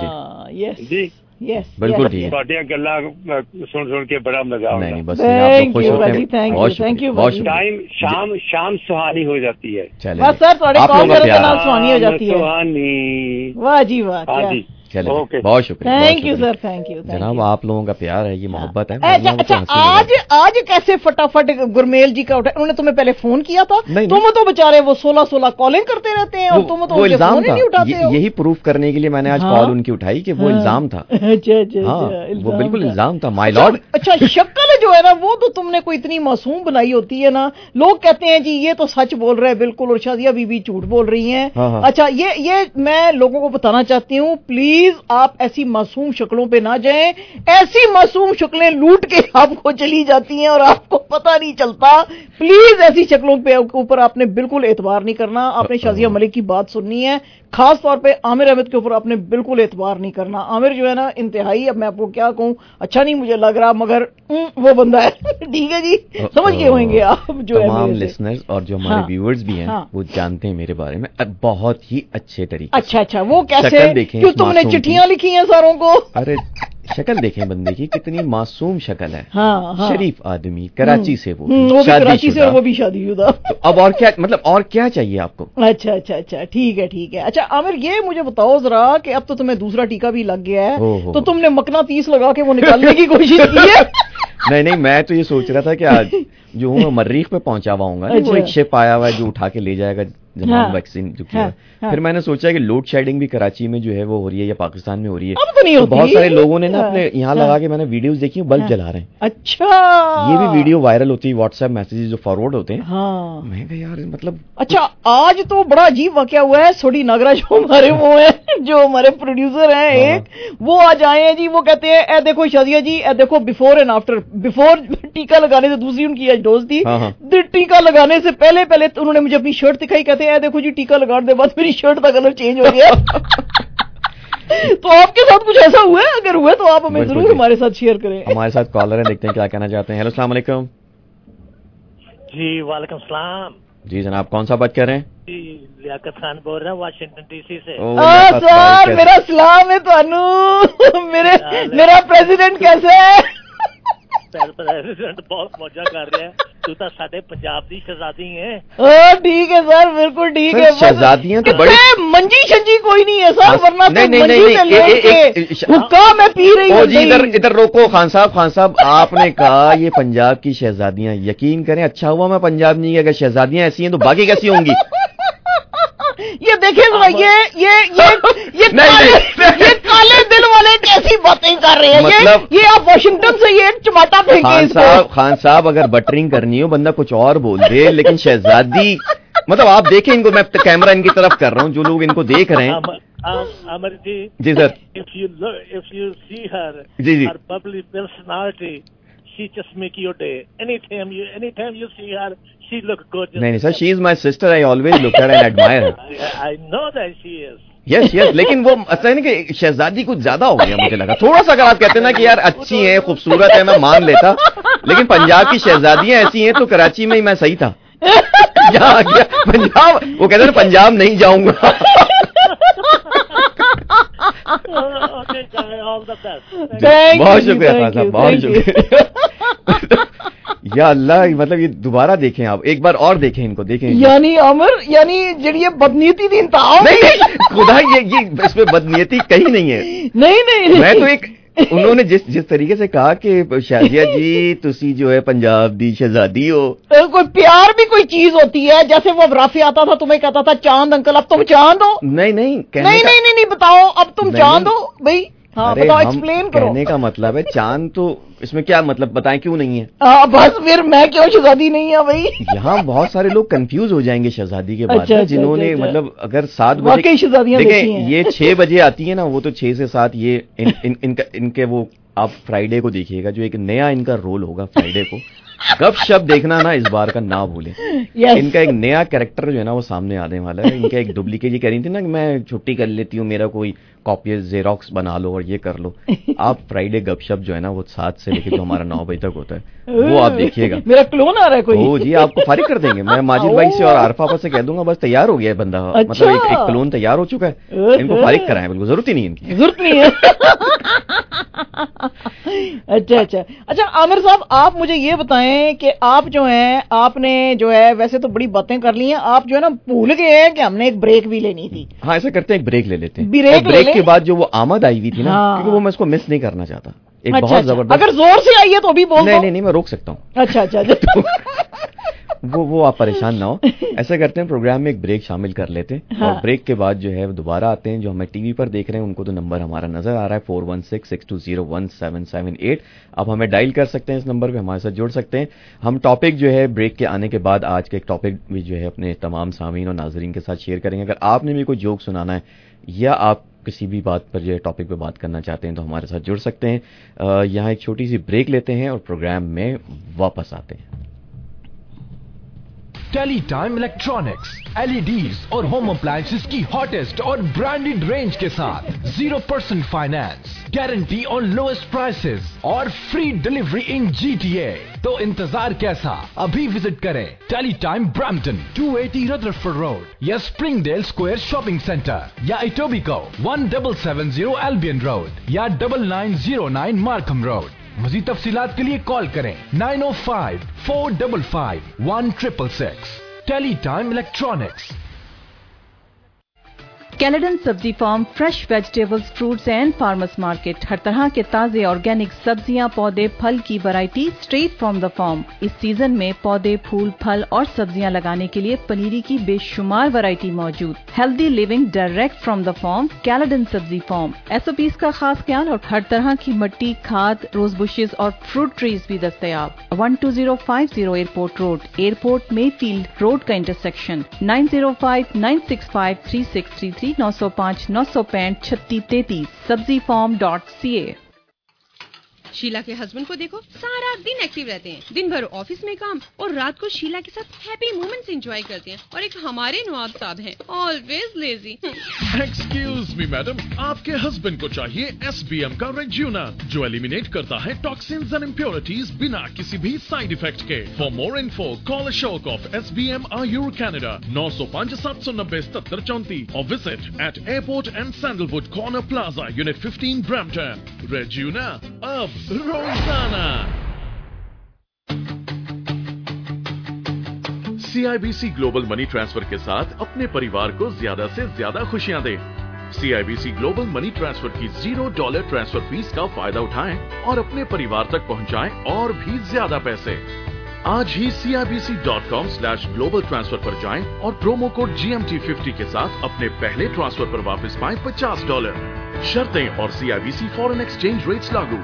[SPEAKER 19] ਜੀ
[SPEAKER 21] ਜੀ ਜੀ
[SPEAKER 1] Yes,
[SPEAKER 19] बिल्कुल ठीक है।
[SPEAKER 21] ਤੁਹਾਡੀਆਂ ਗੱਲਾਂ ਸੁਣ ਸੁਣ ਕੇ ਬੜਾ ਮਜ਼ਾ ਆਉਂਦਾ।
[SPEAKER 19] नहीं बस आप खुश होते हैं।
[SPEAKER 1] Thank you thank you.
[SPEAKER 21] Time शाम शाम सुहानी हो जाती है।
[SPEAKER 1] बस सर थोड़े कॉल करने के नाल सुहानी हो जाती है।
[SPEAKER 21] सुहानी
[SPEAKER 1] वाह जी वाह।
[SPEAKER 21] हाँ जी
[SPEAKER 19] चले बहुत शुक्रिया।
[SPEAKER 1] Thank you sir thank you
[SPEAKER 19] जनाब आप लोगों का प्यार है, ये मोहब्बत है।
[SPEAKER 1] अच्छा आज आज कैसे फटाफट गुरमेल जी का उठा, उन्होंने तुम्हें पहले फोन किया था? तुम तो बेचारे वो सोलह सोलह कॉलिंग करते रहते हैं और तुम तो
[SPEAKER 19] वो इल्जाम
[SPEAKER 1] नहीं उठाते हो।
[SPEAKER 19] यही प्रूफ करने के लिए मैंने आज कॉल उनकी उठाई कि वो इल्जाम था।
[SPEAKER 1] अच्छा अच्छा
[SPEAKER 19] वो बिल्कुल इल्जाम था माय लॉर्ड।
[SPEAKER 1] अच्छा शक्ल जो है ना वो तो तुमने कोई इतनी मासूम बनाई होती है ना, लोग कहते हैं जी ये तो सच बोल रहे हैं बिल्कुल और शादिया बीबी झूठ बोल रही हैं। अच्छा ये ये मैं लोगों को बताना चाहती हूँ, प्लीज आप ऐसी मासूम शक्लों पे ना जाएं। ऐसी मासूम शक्लें लूट के आपको चली जाती हैं और आपको पता नहीं चलता। प्लीज ऐसी शक्लों पे ऊपर आपने बिल्कुल एतबार नहीं करना। आपने शाजिया मलिक की बात सुननी है, खास तौर पे आमिर अहमद के ऊपर आपने बिल्कुल एतबार नहीं करना। आमिर जो है ना इंतहाई, अब मैं आपको क्या कहूँ, अच्छा नहीं मुझे लग रहा मगर वो बंदा है। ठीक है जी समझ गए होंगे आप। जो
[SPEAKER 19] तमाम लिसनर्स और जो हमारे व्यूअर्स भी हैं वो जानते हैं मेरे बारे में बहुत ही अच्छे तरीके।
[SPEAKER 1] अच्छा अच्छा वो कैसे, क्यों तुमने चिट्ठियां लिखी हैं सारों को?
[SPEAKER 19] अरे शक्ल देखें बंदे की, कितनी मासूम शक्ल है।
[SPEAKER 1] हाँ, हाँ।
[SPEAKER 19] शरीफ आदमी, कराची से वो,
[SPEAKER 1] वो भी कराची से और वो भी शादीशुदा।
[SPEAKER 19] तो अब और क्या मतलब और क्या चाहिए आपको?
[SPEAKER 1] अच्छा अच्छा अच्छा ठीक है ठीक है। अच्छा आमिर ये मुझे बताओ जरा कि अब तो तुम्हें दूसरा टीका भी लग गया है, तो तुमने मकनातीस लगा के वो निकालने की कोशिश की है?
[SPEAKER 19] नहीं नहीं मैं तो ये सोच रहा था कि आज जो हूँ मैं मर्रीख पे पहुंचा हुआ हूँ, अच्छा। वो एक शिप आया हुआ है जो उठा के ले जाएगा जमाम वैक्सीन जो किया। हाँ, हाँ। फिर मैंने सोचा कि लोड शेडिंग भी कराची में जो है वो हो रही है या पाकिस्तान में हो रही है।
[SPEAKER 1] अब तो नहीं होती।
[SPEAKER 19] तो बहुत सारे लोगों ने ना अपने यहाँ लगा के मैंने वीडियोस देखी, बल्ब जला रहे हैं।
[SPEAKER 1] अच्छा
[SPEAKER 19] ये भी वीडियो वायरल होती है, व्हाट्सएप मैसेजेस जो फॉरवर्ड होते हैं।
[SPEAKER 1] हाँ।
[SPEAKER 19] मैं कहा यार मतलब
[SPEAKER 1] अच्छा आज तो बड़ा अजीब वाकया हुआ है। सोडी नागरा जो हमारे वो है, जो हमारे प्रोड्यूसर हैं एक, वो आज आए हैं जी। वो कहते हैं ए देखो शादिया जी, ए देखो बिफोर एंड आफ्टर। बिफोर टीका लगाने से दूसरी उनकी आज डोज थी, टीका लगाने से पहले पहले उन्होंने मुझे अपनी शर्ट दिखाई, कहते हैं देखो जी टीका लगाने के बाद मेरी शर्ट का कलर चेंज हो गया। तो आपके साथ कुछ ऐसा हुआ है? अगर हुआ तो आप हमें जरूर हमारे साथ शेयर करें।
[SPEAKER 19] हमारे साथ कॉलर है, देखते हैं क्या कहना चाहते हैं। हेलो अस्सलाम वालेकुम।
[SPEAKER 3] जी वालेकुम सलाम।
[SPEAKER 19] जी जनाब कौन सा बात कर रहे हैं?
[SPEAKER 3] जी लियाकत खान बोल रहा हूँ वाशिंगटन डीसी से।
[SPEAKER 1] सर मेरा सलाम है थानू। मेरे मेरा प्रेसिडेंट कैसे है?
[SPEAKER 3] प्रेसिडेंट बहुत मजा कर रहे हैं। तू तो साढ़े पंजाब की शहजादी है।
[SPEAKER 1] ठीक है सर बिल्कुल ठीक है।
[SPEAKER 19] शहजादियां तो बड़े
[SPEAKER 1] मंजी शंजी कोई नहीं है सर, वरना
[SPEAKER 19] नहीं नहीं नहीं
[SPEAKER 1] हुक्का मैं पी रही हूँ।
[SPEAKER 19] जी इधर इधर रोको खान साहब। खान साहब आपने कहा ये पंजाब की शहजादियां, यकीन करें अच्छा हुआ मैं पंजाब नहीं, अगर शहजादियां ऐसी हैं तो बाकी कैसी होंगी?
[SPEAKER 1] ये देखें ये ये ये ये
[SPEAKER 19] नहीं,
[SPEAKER 1] काले,
[SPEAKER 19] नहीं,
[SPEAKER 1] ये काले दिल वाले कैसी बातें कर रहे हैं। मतलब, ये ये आप वाशिंगटन से ये टमाटा फेंके।
[SPEAKER 19] खान साहब खान साहब अगर बटरिंग करनी हो बंदा कुछ और बोल दे, लेकिन शहजादी मतलब आप देखें इनको, मैं कैमरा इनकी तरफ कर रहा हूँ, जो लोग इनको देख रहे हैं।
[SPEAKER 3] अमर जी
[SPEAKER 19] जी sir.
[SPEAKER 3] If you if you see her
[SPEAKER 19] जी जी
[SPEAKER 3] her public personality, she just make your day. Anytime you, anytime you see her, she look gorgeous.
[SPEAKER 19] नहीं नहीं sir, she is my sister. I always look her and admire her.
[SPEAKER 3] I, I know that she is.
[SPEAKER 19] Yes yes, लेकिन वो ऐसा है ना कि शहजादी कुछ ज्यादा हो गया मुझे लगा थोड़ा सा. अगर आप कहते हैं ना कि यार अच्छी है, खूबसूरत है, मैं मान लेता, लेकिन पंजाब की शहजादियां ऐसी हैं तो कराची में ही मैं सही था. यहाँ गया पंजाब, वो कहते हैं पंजाब नहीं जाऊंगा. बहुत शुक्रिया साहब, बहुत शुक्रिया. या अल्लाह, मतलब ये दोबारा देखें आप, एक बार और देखें इनको, देखें.
[SPEAKER 1] यानी अमर, यानी जड़ी ये बदनीयती दिन था.
[SPEAKER 19] नहीं नहीं खुदा, ये ये इसमें बदनीयती कहीं नहीं है.
[SPEAKER 1] नहीं नहीं,
[SPEAKER 19] मैं तो एक, उन्होंने जिस जिस तरीके से कहा कि शाजिया जी तुसी जो है पंजाब दी शहजादी हो.
[SPEAKER 1] कोई प्यार भी कोई चीज होती है, जैसे वो राफी आता था तुम्हें कहता था चांद अंकल, अब तुम चांद हो.
[SPEAKER 19] नहीं नहीं
[SPEAKER 1] नहीं नहीं नहीं नहीं बताओ, अब तुम चांद हो भाई. हाँ बताओ, एक्सप्लेन करो.
[SPEAKER 19] कहने का मतलब है चांद, तो इसमें क्या मतलब, बताएं क्यों नहीं है.
[SPEAKER 1] आ, बस फिर मैं क्यों शहजादी नहीं है भाई.
[SPEAKER 19] यहाँ बहुत सारे लोग कंफ्यूज हो जाएंगे शहजादी के बाद.
[SPEAKER 1] अच्छा,
[SPEAKER 19] जिन्होंने
[SPEAKER 1] अच्छा,
[SPEAKER 19] मतलब अगर सात बजे
[SPEAKER 1] शहजादियां
[SPEAKER 19] देखें, ये छह बजे आती है ना, वो तो छह से सात ये इन, इन, इनका इनके वो, आप फ्राइडे को देखिएगा जो एक नया इनका रोल होगा फ्राइडे को. गप शप देखना ना, इस बार का ना भूलें. yes. इनका एक नया कैरेक्टर जो है ना वो सामने आने वाला है. इनका एक डुप्लीकेट, ये कह रही थी ना कि मैं छुट्टी कर लेती हूँ, मेरा कोई कॉपी जेरोक्स बना लो और ये कर लो. आप फ्राइडे गपशप जो है ना वो सात से लेकर जो हमारा नौ बजे तक होता है वो आप देखिएगा.
[SPEAKER 1] मेरा क्लोन आ रहा है कोई.
[SPEAKER 19] ओ जी, आपको फारिग कर देंगे. मैं माजिद भाई से और आरफा आपा से कह दूंगा, बस तैयार हो गया है बंदा.
[SPEAKER 1] अच्छा।
[SPEAKER 19] मतलब एक, एक क्लोन तैयार हो चुका है, इनको फारिग कराएं, बिल्कुल जरूरत ही नहीं इनकी.
[SPEAKER 1] जरूरत नहीं है. अच्छा अच्छा अच्छा आमिर साहब, आप मुझे ये बताएं कि आप जो हैं, आपने जो है वैसे तो बड़ी बातें कर ली हैं, आप जो है ना भूल गए हैं कि हमने एक ब्रेक भी लेनी थी.
[SPEAKER 19] हाँ ऐसा करते हैं, एक ब्रेक ले लेते हैं.
[SPEAKER 1] ब्रेक,
[SPEAKER 19] ब्रेक के बाद जो वो आमद आई हुई थी ना,
[SPEAKER 1] हाँ।
[SPEAKER 19] क्योंकि वो मैं इसको मिस नहीं करना चाहता. एक
[SPEAKER 1] अच्छा,
[SPEAKER 19] बहुत
[SPEAKER 1] अच्छा।
[SPEAKER 19] जबरदस्त,
[SPEAKER 1] अगर जोर से आई है तो भी बोल
[SPEAKER 19] नहीं नहीं नहीं मैं रोक सकता हूँ.
[SPEAKER 1] अच्छा अच्छा, अच्छा।
[SPEAKER 19] वो वो आप परेशान ना हो. ऐसा करते हैं, प्रोग्राम में एक ब्रेक शामिल कर लेते हैं. हाँ। और ब्रेक के बाद जो है दोबारा आते हैं. जो हमें टीवी पर देख रहे हैं उनको तो नंबर हमारा नजर आ रहा है four one six six two zero one seven seven eight. आप हमें डायल कर सकते हैं, इस नंबर पे हमारे साथ जुड़ सकते हैं. हम टॉपिक जो है ब्रेक के आने के बाद आज के एक टॉपिक भी जो है अपने तमाम सामीन और नाजरीन के साथ शेयर करेंगे. अगर आपने भी कोई जोक सुनाना है या आप किसी भी बात पर जो है टॉपिक पे बात करना चाहते हैं तो हमारे साथ जुड़ सकते हैं. यहाँ एक छोटी सी ब्रेक लेते हैं और प्रोग्राम में वापस आते हैं.
[SPEAKER 4] टेलीटाइम इलेक्ट्रॉनिक्स, एलईडीज और होम अप्लायंसेस की हॉटेस्ट और ब्रांडेड रेंज के साथ zero percent finance, guarantee on lowest prices और फ्री डिलीवरी इन जीटीए. तो इंतजार कैसा, अभी विजिट करें Teletime Brampton two eighty Rutherford Road या स्प्रिंगडेल स्क्वायर शॉपिंग सेंटर या Etobicoke one double seven zero Albion Road या double nine zero nine Markham Road. मज़ीद तफसीलात के लिए कॉल करें nine O five four double five one triple six. Teletime electronics.
[SPEAKER 14] Caledon Sabzi farm, fresh vegetables, fruits and farmers market. हर तरह के ताजे ऑर्गेनिक सब्जियां, पौधे, फल की variety straight from the farm. इस सीजन में पौधे, फूल, फल और सब्जियां लगाने के लिए पनीरी की बेशुमार वैरायटी मौजूद. Healthy living direct from the farm. Caledon Sabzi farm. SOPs का खास ख्याल और हर तरह की मिट्टी, खाद, रोज बुशेज और फ्रूट ट्रीज भी दस्तयाब. One two zero five zero Airport Road, Airport Mayfield Road का intersection. Nine zero five nine six five three six three three नौ सौ पाँच नौ सौ पैंठ छत्तीस तैतीस. Sabzi farm dot C A.
[SPEAKER 22] Sheela के हस्बैंड को देखो, सारा दिन एक्टिव रहते हैं, दिन भर ऑफिस में काम और रात को शीला के साथ हैप्पी मोमेंट्स एंजॉय करते हैं. और एक हमारे नवाब साहब हैं, always lazy.
[SPEAKER 23] Excuse me madam, आपके हस्बैंड को चाहिए एस बी एम का रेज्यूना जो एलिमिनेट करता है टॉक्सिन्स एंड इम्प्योरिटीज बिना किसी भी साइड इफेक्ट के. For more info call Ashok of S B M Ayur Canada नौ सौ पाँच सात सौ नब्बे सत्तर चौंतीस और visit at Airport and Sandalwood Corner Plaza unit fifteen Brampton. रेज्यूना अब रोजाना. सीआईबीसी ग्लोबल मनी ट्रांसफर के साथ अपने परिवार को ज्यादा से ज्यादा खुशियां दें. सीआईबीसी ग्लोबल मनी ट्रांसफर की जीरो डॉलर ट्रांसफर फीस का फायदा उठाएं और अपने परिवार तक पहुंचाएं और भी ज्यादा पैसे. आज ही C I B C dot com slash global transfer पर जाएं और promo code G M T fifty के साथ अपने पहले ट्रांसफर पर वापस पाएं पचास डॉलर. शर्तें और सीआईबीसी फॉरेन एक्सचेंज रेट्स लागू.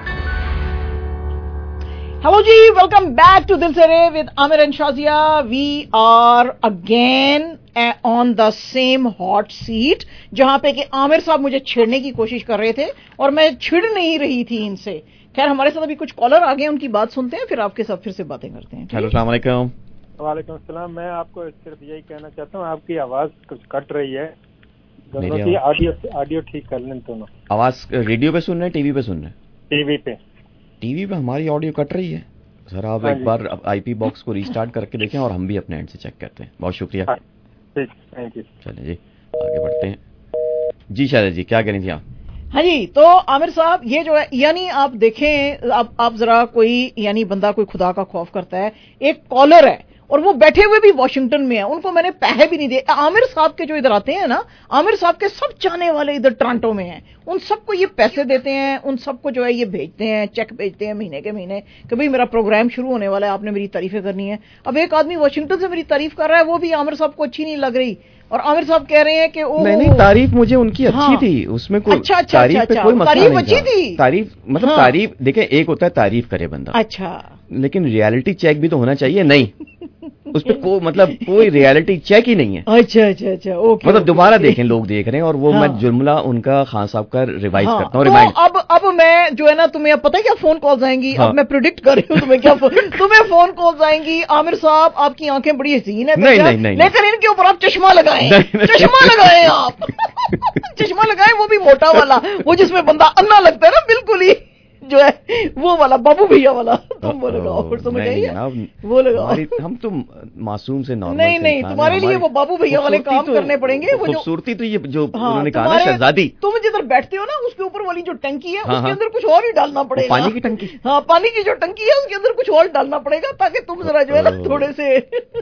[SPEAKER 1] Hello ji, welcome back to Dil Se Re with Amir and Shazia. We are again on the same hot seat जहां पे कि आमिर साहब मुझे छेड़ने की कोशिश कर रहे थे और मैं छिड़ नहीं रही थी इनसे خیر ہمارے ساتھ ابھی کچھ کالر آ گئے ہیں, ان کی بات سنتے ہیں, پھر آپ کے ساتھ پھر سے باتیں کرتے ہیں.
[SPEAKER 19] ہیلو السلام علیکم.
[SPEAKER 5] وعلیکم السلام. میں آپ کو صرف یہی کہنا چاہتا ہوں, آپ کی آواز کچھ کٹ رہی ہے, دونوں کی آڈیو آڈیو ٹھیک کر لیں دونوں.
[SPEAKER 19] آواز ریڈیو پہ سن رہے ہیں ٹی وی پہ سن رہے ہیں؟
[SPEAKER 5] ٹی وی پہ. ٹی
[SPEAKER 19] وی پہ ہماری آڈیو کٹ رہی ہے سر, آپ ایک بار آئی پی باکس کو ریسٹارٹ کر کے دیکھیں اور ہم بھی اپنے اینڈ سے چیک کرتے ہیں. بہت شکریہ.
[SPEAKER 5] Thank you.
[SPEAKER 19] چلیں جی آگے بڑھتے ہیں. جی شاید جی کیا کریں تھی آپ؟
[SPEAKER 1] ہاں جی, تو عامر صاحب یہ جو ہے یعنی آپ دیکھیں, آپ آپ ذرا کوئی یعنی بندہ کوئی خدا کا خوف کرتا ہے, ایک کالر ہے اور وہ بیٹھے ہوئے بھی واشنگٹن میں ہیں, ان کو میں نے پیسے بھی نہیں دیے. عامر صاحب کے جو ادھر آتے ہیں نا, عامر صاحب کے سب چاہنے والے ادھر ٹورانٹو میں ہیں, ان سب کو یہ پیسے دیتے ہیں, ان سب کو جو ہے یہ بھیجتے ہیں, چیک بھیجتے ہیں مہینے کے مہینے کہ بھئی میرا پروگرام شروع ہونے والا ہے, آپ نے میری تعریفیں کرنی ہے. اب ایک آدمی واشنگٹن سے میری تعریف کر رہا ہے, وہ بھی عامر صاحب کو اچھی نہیں لگ رہی, اور عامر صاحب کہہ رہے ہیں کہ
[SPEAKER 19] نہیں نہیں تعریف مجھے ان کی اچھی تھی, اس میں کوئی تعریف پہ کوئی مسئلہ نہیں تھا. تعریف مطلب تعریف دیکھیں, ایک ہوتا ہے تعریف کرے بندہ,
[SPEAKER 1] اچھا
[SPEAKER 19] لیکن ریالٹی چیک بھی تو ہونا چاہیے. نہیں اس پہ کوئی مطلب کوئی ریالٹی چیک ہی نہیں ہے.
[SPEAKER 1] اچھا اچھا اچھا اوکے,
[SPEAKER 19] مطلب دوبارہ دیکھیں, لوگ دیکھ رہے ہیں, اور وہ میں جملہ ان کا خان صاحب کا ریوائز کرتا ہوں.
[SPEAKER 1] اب اب میں جو ہے نا, تمہیں اب پتہ ہے کیا فون کالز آئیں گی, اب میں پریڈکٹ کر رہی ہوں تمہیں کیا تمہیں فون کالز آئیں گی. عامر صاحب آپ کی آنکھیں بڑی حسین ہے, لیکن ان کے اوپر آپ چشمہ لگائیں, چشمہ لگائیں, آپ چشمہ لگائیں, وہ بھی موٹا والا, وہ جس میں بندہ انا لگتا ہے نا, بالکل ہی جو ہے وہ والا بابو بھیا والا. تم وہ لگاؤ, پھر سمجھ آئیے, وہ لگاؤ.
[SPEAKER 19] ہم تو معصوم سے نارمل
[SPEAKER 1] نہیں نہیں, تمہارے لیے وہ بابو بھیا والے کام کرنے پڑیں گے. وہ
[SPEAKER 19] خوبصورتی تو یہ جو انہوں نے کہا نا شہزادی,
[SPEAKER 1] تم جدھر بیٹھتے ہو نا, اس کے اوپر والی جو ٹنکی ہے اس کے اندر کچھ اور ہی ڈالنا پڑے گا.
[SPEAKER 19] پانی کی ٹنکی,
[SPEAKER 1] ہاں پانی کی جو ٹنکی ہے اس کے اندر کچھ اور ڈالنا پڑے گا, تاکہ تم ذرا جو ہے نا تھوڑے سے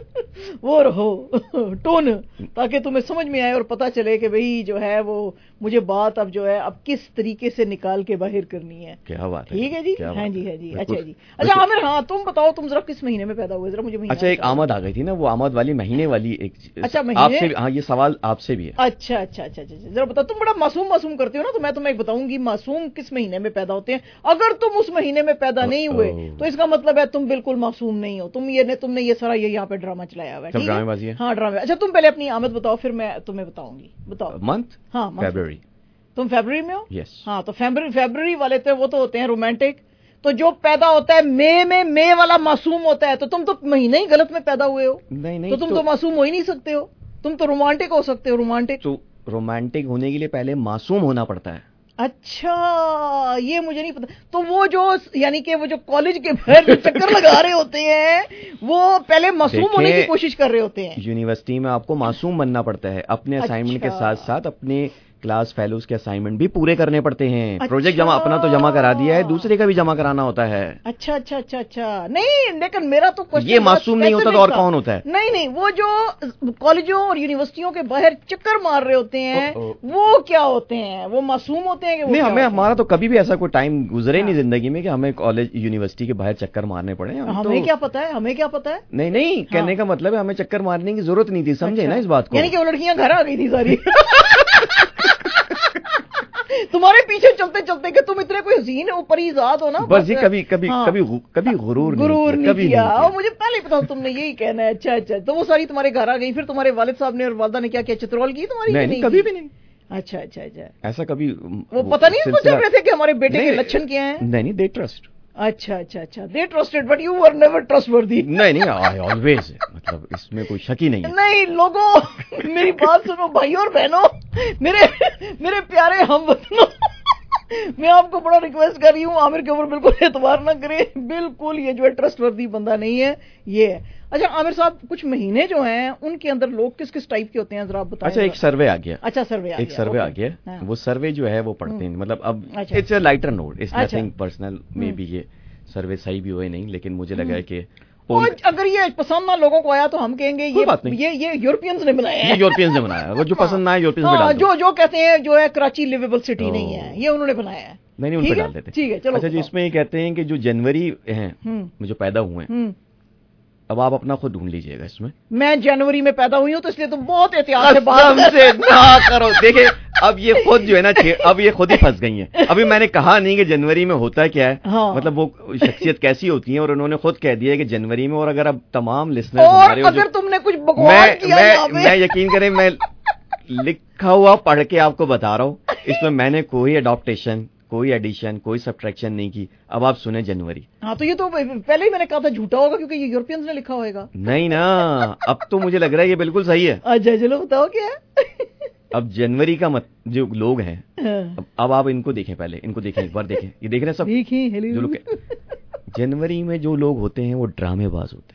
[SPEAKER 1] وہ رہو ٹون, تاکہ تمہیں سمجھ میں آئے اور پتا چلے کہ بھئی جو ہے وہ مجھے بات اب جو ہے اب کس طریقے سے نکال کے باہر کرنی ہے.
[SPEAKER 19] کیا بات ہے,
[SPEAKER 1] ٹھیک ہے جی. ہاں جی ہاں جی اچھا جی. اچھا عامر, ہاں تم بتاؤ تم ذرا کس مہینے میں پیدا ہوئے, ذرا مجھے مہینہ.
[SPEAKER 19] اچھا ایک آمد آ گئی تھی نا, وہ آمد والی مہینے والی ایک,
[SPEAKER 1] اچھا
[SPEAKER 19] آپ سے, ہاں یہ سوال آپ سے بھی ہے.
[SPEAKER 1] اچھا اچھا اچھا اچھا ذرا بتاؤ, تم بڑا معصوم معصوم کرتے ہو نا, تو میں تمہیں بتاؤں گی معصوم کس مہینے میں پیدا ہوتے ہیں. اگر تم اس مہینے میں پیدا نہیں ہوئے تو اس کا مطلب ہے تم بالکل معصوم نہیں ہو. تم یہ تم نے یہ سارا یہ یہاں پہ ڈرامہ چلایا ہوا ہے.
[SPEAKER 19] ڈرامے بازی ہے.
[SPEAKER 1] ہاں ڈرامے. اچھا تم پہلے اپنی آمد بتاؤ, پھر میں تمہیں بتاؤں گی. بتاؤ
[SPEAKER 19] منتھ.
[SPEAKER 1] ہاں
[SPEAKER 19] فیبرری.
[SPEAKER 1] تم فیبرری میں ہو؟
[SPEAKER 19] یس.
[SPEAKER 1] ہاں تو فیبرری فیبرری والے تھے وہ تو ہوتے ہیں رومانٹک. تو جو پیدا ہوتا ہے مئی میں, مئی والا معصوم ہوتا ہے. تو تم تو مہینے ہی غلط میں پیدا ہوئے ہو.
[SPEAKER 19] نہیں نہیں,
[SPEAKER 1] تو تم تو معصوم ہو ہی نہیں سکتے ہو, تم تو رومانٹک ہو سکتے ہو. رومانٹک
[SPEAKER 19] تو رومانٹک ہونے کے لیے پہلے معصوم ہونا پڑتا ہے.
[SPEAKER 1] اچھا یہ مجھے نہیں پتا. تو وہ جو یعنی کہ وہ جو کالج کے باہر چکر لگا رہے ہوتے ہیں وہ پہلے معصوم ہونے کی کوشش کر رہے ہوتے ہیں.
[SPEAKER 19] یونیورسٹی میں آپ کو معصوم بننا پڑتا ہے, اپنے اسائنمنٹ کے ساتھ ساتھ اپنے کلاس فیلوز کے اسائنمنٹ بھی پورے کرنے پڑتے ہیں. پروجیکٹ جمع اپنا تو جمع کرا دیا ہے, دوسرے کا بھی جمع کرانا ہوتا ہے.
[SPEAKER 1] اچھا اچھا اچھا اچھا. نہیں لیکن میرا تو
[SPEAKER 19] یہ معصوم نہیں ہوتا تو اور کون ہوتا ہے؟
[SPEAKER 1] نہیں نہیں, وہ جو کالجوں اور یونیورسٹیوں کے باہر چکر مار رہے ہوتے ہیں وہ کیا ہوتے ہیں, وہ معصوم ہوتے ہیں کہ
[SPEAKER 19] نہیں؟ ہمیں ہمارا تو کبھی بھی ایسا کوئی ٹائم گزرے نہیں زندگی میں کہ ہمیں کالج یونیورسٹی کے باہر چکر مارنے پڑے.
[SPEAKER 1] ہمیں کیا پتا ہے, ہمیں کیا پتا ہے.
[SPEAKER 19] نہیں نہیں, کہنے کا مطلب ہے ہمیں چکر مارنے کی ضرورت نہیں تھی, سمجھے نا اس بات کو.
[SPEAKER 1] یعنی کہ وہ لڑکیاں گھر آ گئی تھی ساری تمہارے پیچھے چلتے چلتے کہ تم اتنے کوئی حسین اوپر ہی ذات ہو نا,
[SPEAKER 19] بس یہ کبھی کبھی کبھی کبھی غرور
[SPEAKER 1] غرور نہیں کیا. اور مجھے پہلے پتا تم نے یہی کہنا ہے. اچھا اچھا, تو وہ ساری تمہارے گھر آ گئی, پھر تمہارے والد صاحب نے اور والدہ نے کیا کیا چترول کی تمہاری؟
[SPEAKER 19] نہیں کبھی بھی نہیں.
[SPEAKER 1] اچھا اچھا اچھا,
[SPEAKER 19] ایسا کبھی
[SPEAKER 1] وہ پتہ نہیں سوچ رہے تھے کہ ہمارے بیٹے کے لچھن کیا ہیں؟
[SPEAKER 19] نہیں نہیں, دے ٹرسٹ.
[SPEAKER 1] اچھا اچھا اچھا, they trusted but you were never trust وردی.
[SPEAKER 19] نہیں نہیں, آئی آلویز, مطلب اس میں کوئی شک ہی نہیں ہے.
[SPEAKER 1] نہیں لوگوں میری بات سنو, بھائیوں اور بہنوں, میرے میرے پیارے ہم وطنوں, میں آپ کو بڑا ریکویسٹ کر رہی ہوں, عامر کے اوپر بالکل اعتبار نہ کریں, بالکل یہ جو ہے ٹرسٹ وردی بندہ نہیں ہے یہ ہے. اچھا عامر صاحب, کچھ مہینے جو ہیں ان کے اندر لوگ کس کس ٹائپ کے ہوتے ہیں ذرا آپ بتائیں.
[SPEAKER 19] اچھا ایک سروے آ گیا.
[SPEAKER 1] اچھا سروے
[SPEAKER 19] ایک سروے آ گیا, وہ سروے جو ہے وہ پڑھتے ہیں, مطلب اب it's a lighter note, it's nothing personal. میں بھی یہ سروے صحیح بھی ہوئے نہیں, لیکن مجھے لگا ہے کہ
[SPEAKER 1] اگر یہ پسند نہ لوگوں کو آیا تو ہم کہیں گے یہ یہ یورپینز نے بنایا ہے,
[SPEAKER 19] یورپینز نے بنایا, وہ جو پسند نہ آئے یورپینز میں ڈال دو.
[SPEAKER 1] جو جو کہتے ہیں جو ہے کراچی لیویبل سٹی نہیں ہے, یہ انہوں نے بنایا ہے.
[SPEAKER 19] نہیں نہیں, ان پہ ڈال دیتے.
[SPEAKER 1] ٹھیک ہے چلو.
[SPEAKER 19] اچھا جی, اس میں یہ کہتے ہیں کہ جو جنوری ہیں جو پیدا ہوئے ہیں, اب آپ اپنا خود ڈھونڈ لیجئے گا اس میں.
[SPEAKER 1] میں جنوری میں پیدا ہوئی ہوں تو اس لیے تم بہت احتیاط سے بات
[SPEAKER 19] نہ کرو. دیکھیں اب یہ خود جو ہے نا, اب یہ خود ہی پھنس گئی ہیں. ابھی میں نے کہا نہیں کہ جنوری میں ہوتا کیا ہے, مطلب وہ شخصیت کیسی ہوتی ہے, اور انہوں نے خود کہہ دیا کہ جنوری میں. اور اگر اب تمام لسنر
[SPEAKER 1] ہمارے, اگر تم نے کچھ بکواس کیا,
[SPEAKER 19] میں یقین کریں, میں لکھا ہوا پڑھ کے آپ کو بتا رہا ہوں, اس میں میں نے کوئی اڈاپٹیشن کوئی ایڈیشن کوئی سبٹریکشن نہیں کی. اب آپ سنیں جنوری.
[SPEAKER 1] ہاں تو یہ تو پہلے ہی میں نے کہا تھا جھوٹا ہوگا کیونکہ یہ یورپینز نے لکھا ہوگا.
[SPEAKER 19] نہیں نا, اب تو مجھے لگ رہا ہے یہ بالکل صحیح ہے.
[SPEAKER 1] اچھا چلو بتاؤ کیا.
[SPEAKER 19] اب جنوری کا مت جو لوگ ہیں, اب آپ ان کو دیکھیں, پہلے ان کو دیکھیں, ایک بار دیکھیں, یہ دیکھ رہے ہیں سب جو لوگ. جنوری میں جو لوگ ہوتے ہیں وہ ڈرامے باز ہوتے ہیں.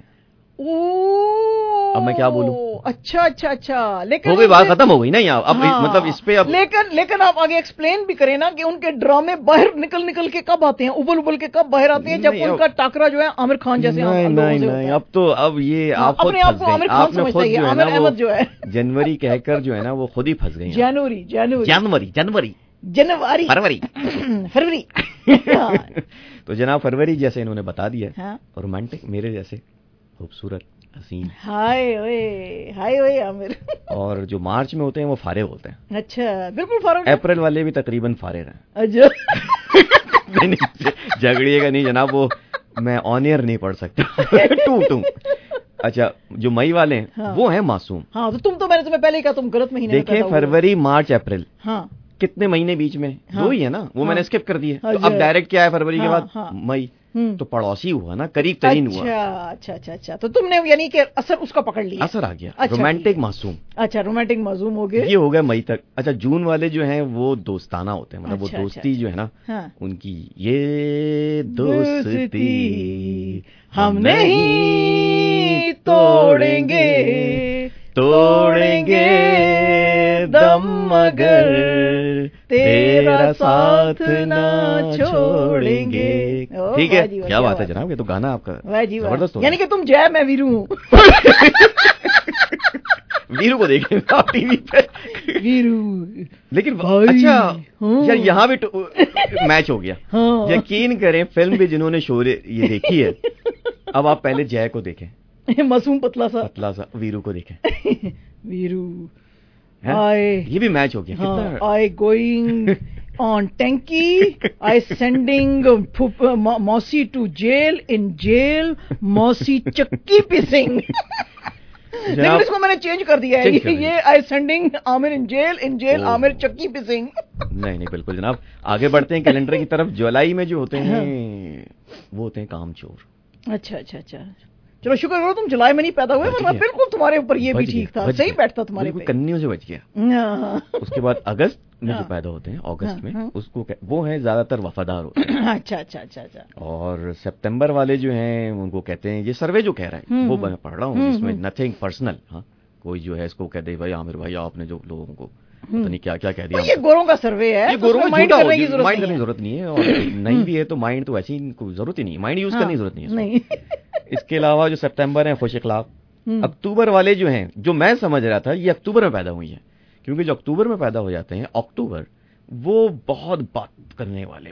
[SPEAKER 19] اب میں کیا بولوں.
[SPEAKER 1] اچھا اچھا اچھا, لیکن
[SPEAKER 19] ہو گئی بات, ختم ہو گئی نا یہاں. اب مطلب اس پہ اب
[SPEAKER 1] لیکن لیکن آپ آگے ایکسپلین بھی کریں نا کہ ان کے ڈرامے باہر نکل نکل کے کب آتے ہیں, ابل ابل کے کب باہر آتے ہیں, جب ان کا ٹاکرا جو ہے عامر خان جیسے.
[SPEAKER 19] نہیں نہیں, اب تو اب یہ آپ
[SPEAKER 1] اپنے آپ کو عامر خان سمجھتے ہیں, عامر احمد جو ہے
[SPEAKER 19] جنوری کہہ کر جو ہے نا وہ خود ہی پھنس گئے.
[SPEAKER 1] جنوری جنوری
[SPEAKER 19] جنوری جنوری
[SPEAKER 1] جنوری
[SPEAKER 19] فروری
[SPEAKER 1] فروری.
[SPEAKER 19] تو جناب فروری جیسے انہوں نے بتا دیا, رومانٹک میرے جیسے خوبصورت حسین.
[SPEAKER 1] ہائے اوئے ہائے اوئے عامر.
[SPEAKER 19] اور جو مارچ میں ہوتے ہیں وہ فارغ ہوتے ہیں.
[SPEAKER 1] اچھا بالکل فارغ.
[SPEAKER 19] اپریل والے بھی تقریباً فارغ ہیں.
[SPEAKER 1] اچھا
[SPEAKER 19] نہیں نہیں جھگڑیے گا نہیں جناب, وہ میں آن ایئر نہیں پڑھ سکتا. Two two. اچھا جو مئی والے ہیں وہ ہیں معصوم.
[SPEAKER 1] ہاں تو تم تو میں نے تمہیں پہلے ہی کہا تم غلط مہینے میں
[SPEAKER 19] دیکھیں, فروری مارچ اپریل
[SPEAKER 1] ہاں
[SPEAKER 19] کتنے مہینے بیچ میں, دو ہی ہے نا, وہ میں نے اسکپ کر دیے. تو اب ڈائریکٹ کیا ہے فروری کے بعد مئی, تو پڑوسی ہوا نا, قریب ترین ہوا.
[SPEAKER 1] اچھا اچھا اچھا, تو تم نے یعنی کہ اثر اس کا پکڑ لیا,
[SPEAKER 19] اثر آ گیا. رومانٹک معصوم.
[SPEAKER 1] اچھا رومانٹک معصوم ہو گئے,
[SPEAKER 19] یہ ہو گیا مئی تک. اچھا جون والے جو ہیں وہ دوستانہ ہوتے ہیں, مطلب وہ دوستی جو ہے نا ان کی, یہ دوستی ہم نہیں توڑیں گے توڑیں گے دم مگر تیرا ساتھ نہ چھوڑیں گے. ٹھیک ہے, کیا بات ہے جناب, یہ تو گانا آپ کا
[SPEAKER 1] زبردست. یعنی کہ تم جے میں ویرو ہوں.
[SPEAKER 19] ویرو کو دیکھیں آپ ٹی وی پہ,
[SPEAKER 1] ویرو.
[SPEAKER 19] لیکن اچھا یار یہاں بھی میچ ہو گیا. یقین کریں فلم بھی جنہوں نے شورے یہ دیکھی ہے, اب آپ پہلے جے کو دیکھیں,
[SPEAKER 1] معصوم پتلا سا
[SPEAKER 19] پتلا سا, ویرو کو دیکھیں.
[SPEAKER 1] ویرو
[SPEAKER 19] یہ بھی میچ ہو گیا.
[SPEAKER 1] آئی گوئنگ آن ٹینکی, I sending Musa to jail, in jail Musa چکی پیسنگ. لیکن اس کو میں نے چینج کر دیا ہے, یہ I sending Aamir in jail, in jail Aamir چکی پیسنگ.
[SPEAKER 19] نہیں نہیں بالکل جناب, آگے بڑھتے ہیں کیلنڈر کی طرف. جولائی میں جو ہوتے ہیں وہ ہوتے ہیں کام چور.
[SPEAKER 1] اچھا اچھا اچھا, چلو شکر کرو تم جولائی میں نہیں پیدا ہوئے, ورنہ بالکل تمہارے اوپر یہ بھی ٹھیک تھا, صحیح بیٹھتا تمہارے اوپر,
[SPEAKER 19] کنیوں سے بچ گیا. اس کے بعد اگست میں جو پیدا ہوتے ہیں, اگست میں اس کو وہ ہیں زیادہ تر وفادار ہوتے ہیں.
[SPEAKER 1] اچھا اچھا اچھا اچھا.
[SPEAKER 19] اور سپتمبر والے جو ہیں ان کو کہتے ہیں, یہ سروے جو کہہ رہا ہے وہ میں پڑھ رہا ہوں, اس میں نتھنگ پرسنل. ہاں کوئی جو ہے اس کو کہہ دے بھائی عامر بھائی آپ نے جو لوگوں کو پتہ نہیں کیا کیا کہہ دیا.
[SPEAKER 1] یہ گوروں کا سروے ہے,
[SPEAKER 19] یہ گوروں مائنڈ کرنے کی ضرورت نہیں ہے, اور نہیں بھی ہے تو مائنڈ تو ایسی کوئی ضرورت ہی نہیں ہے, مائنڈ یوز کرنے کی ضرورت نہیں ہے. اس کے علاوہ جو سپتمبر ہیں خوش اخلاق. اکتوبر والے جو ہیں, جو میں سمجھ رہا تھا یہ اکتوبر میں پیدا ہوئی ہیں, کیونکہ جو اکتوبر میں پیدا ہو جاتے ہیں, اکتوبر وہ بہت بات کرنے والے.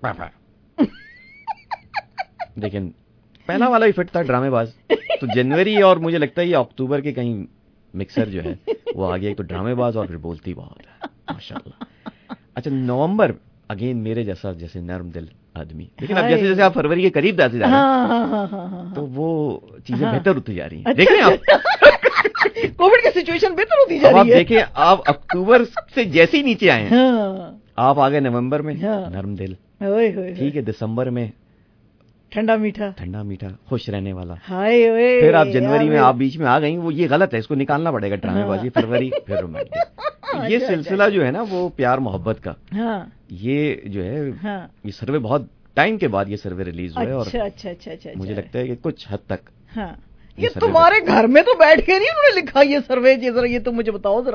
[SPEAKER 19] لیکن پہلا والا ہی فٹ تھا ڈرامے باز. تو جنوری اور مجھے لگتا ہے یہ اکتوبر کے کہیں مکسر جو ہے وہ آگے, ایک تو ڈرامے باز اور پھر بولتی بہت ہے ماشاءاللہ. اچھا نومبر اگین میرے جیسا جیسے نرم دل آدمی, لیکن اب جیسے جیسے آپ فروری کے قریب جاتے جا رہے ہیں تو وہ چیزیں بہتر ہوتی جا رہی ہیں. دیکھیں آپ
[SPEAKER 1] کووڈ کی سچویشن بہتر ہوتی جا
[SPEAKER 19] رہی ہے.
[SPEAKER 1] آپ
[SPEAKER 19] دیکھیں آپ اکتوبر سے جیسے ہی نیچے آئے ہیں, آپ آگے نومبر میں نرم دل, ٹھیک ہے, دسمبر میں
[SPEAKER 1] ٹھنڈا میٹھا
[SPEAKER 19] ٹھنڈا میٹھا خوش رہنے والا,
[SPEAKER 1] پھر
[SPEAKER 19] آپ جنوری میں آپ بیچ میں آ گئی, وہ یہ غلط ہے, اس کو نکالنا پڑے گا ڈرامے بازی. فروری پھر رومانٹک. یہ سلسلہ جو ہے نا وہ پیار محبت کا, یہ جو ہے یہ سروے بہت ٹائم کے بعد یہ سروے ریلیز ہوا ہے, اور مجھے لگتا ہے کہ کچھ حد تک
[SPEAKER 1] یہ تمہارے گھر میں تو بیٹھ کے نہیں انہوں نے لکھا یہ سروے, یہ ذرا یہ تم مجھے بتاؤ ذرا.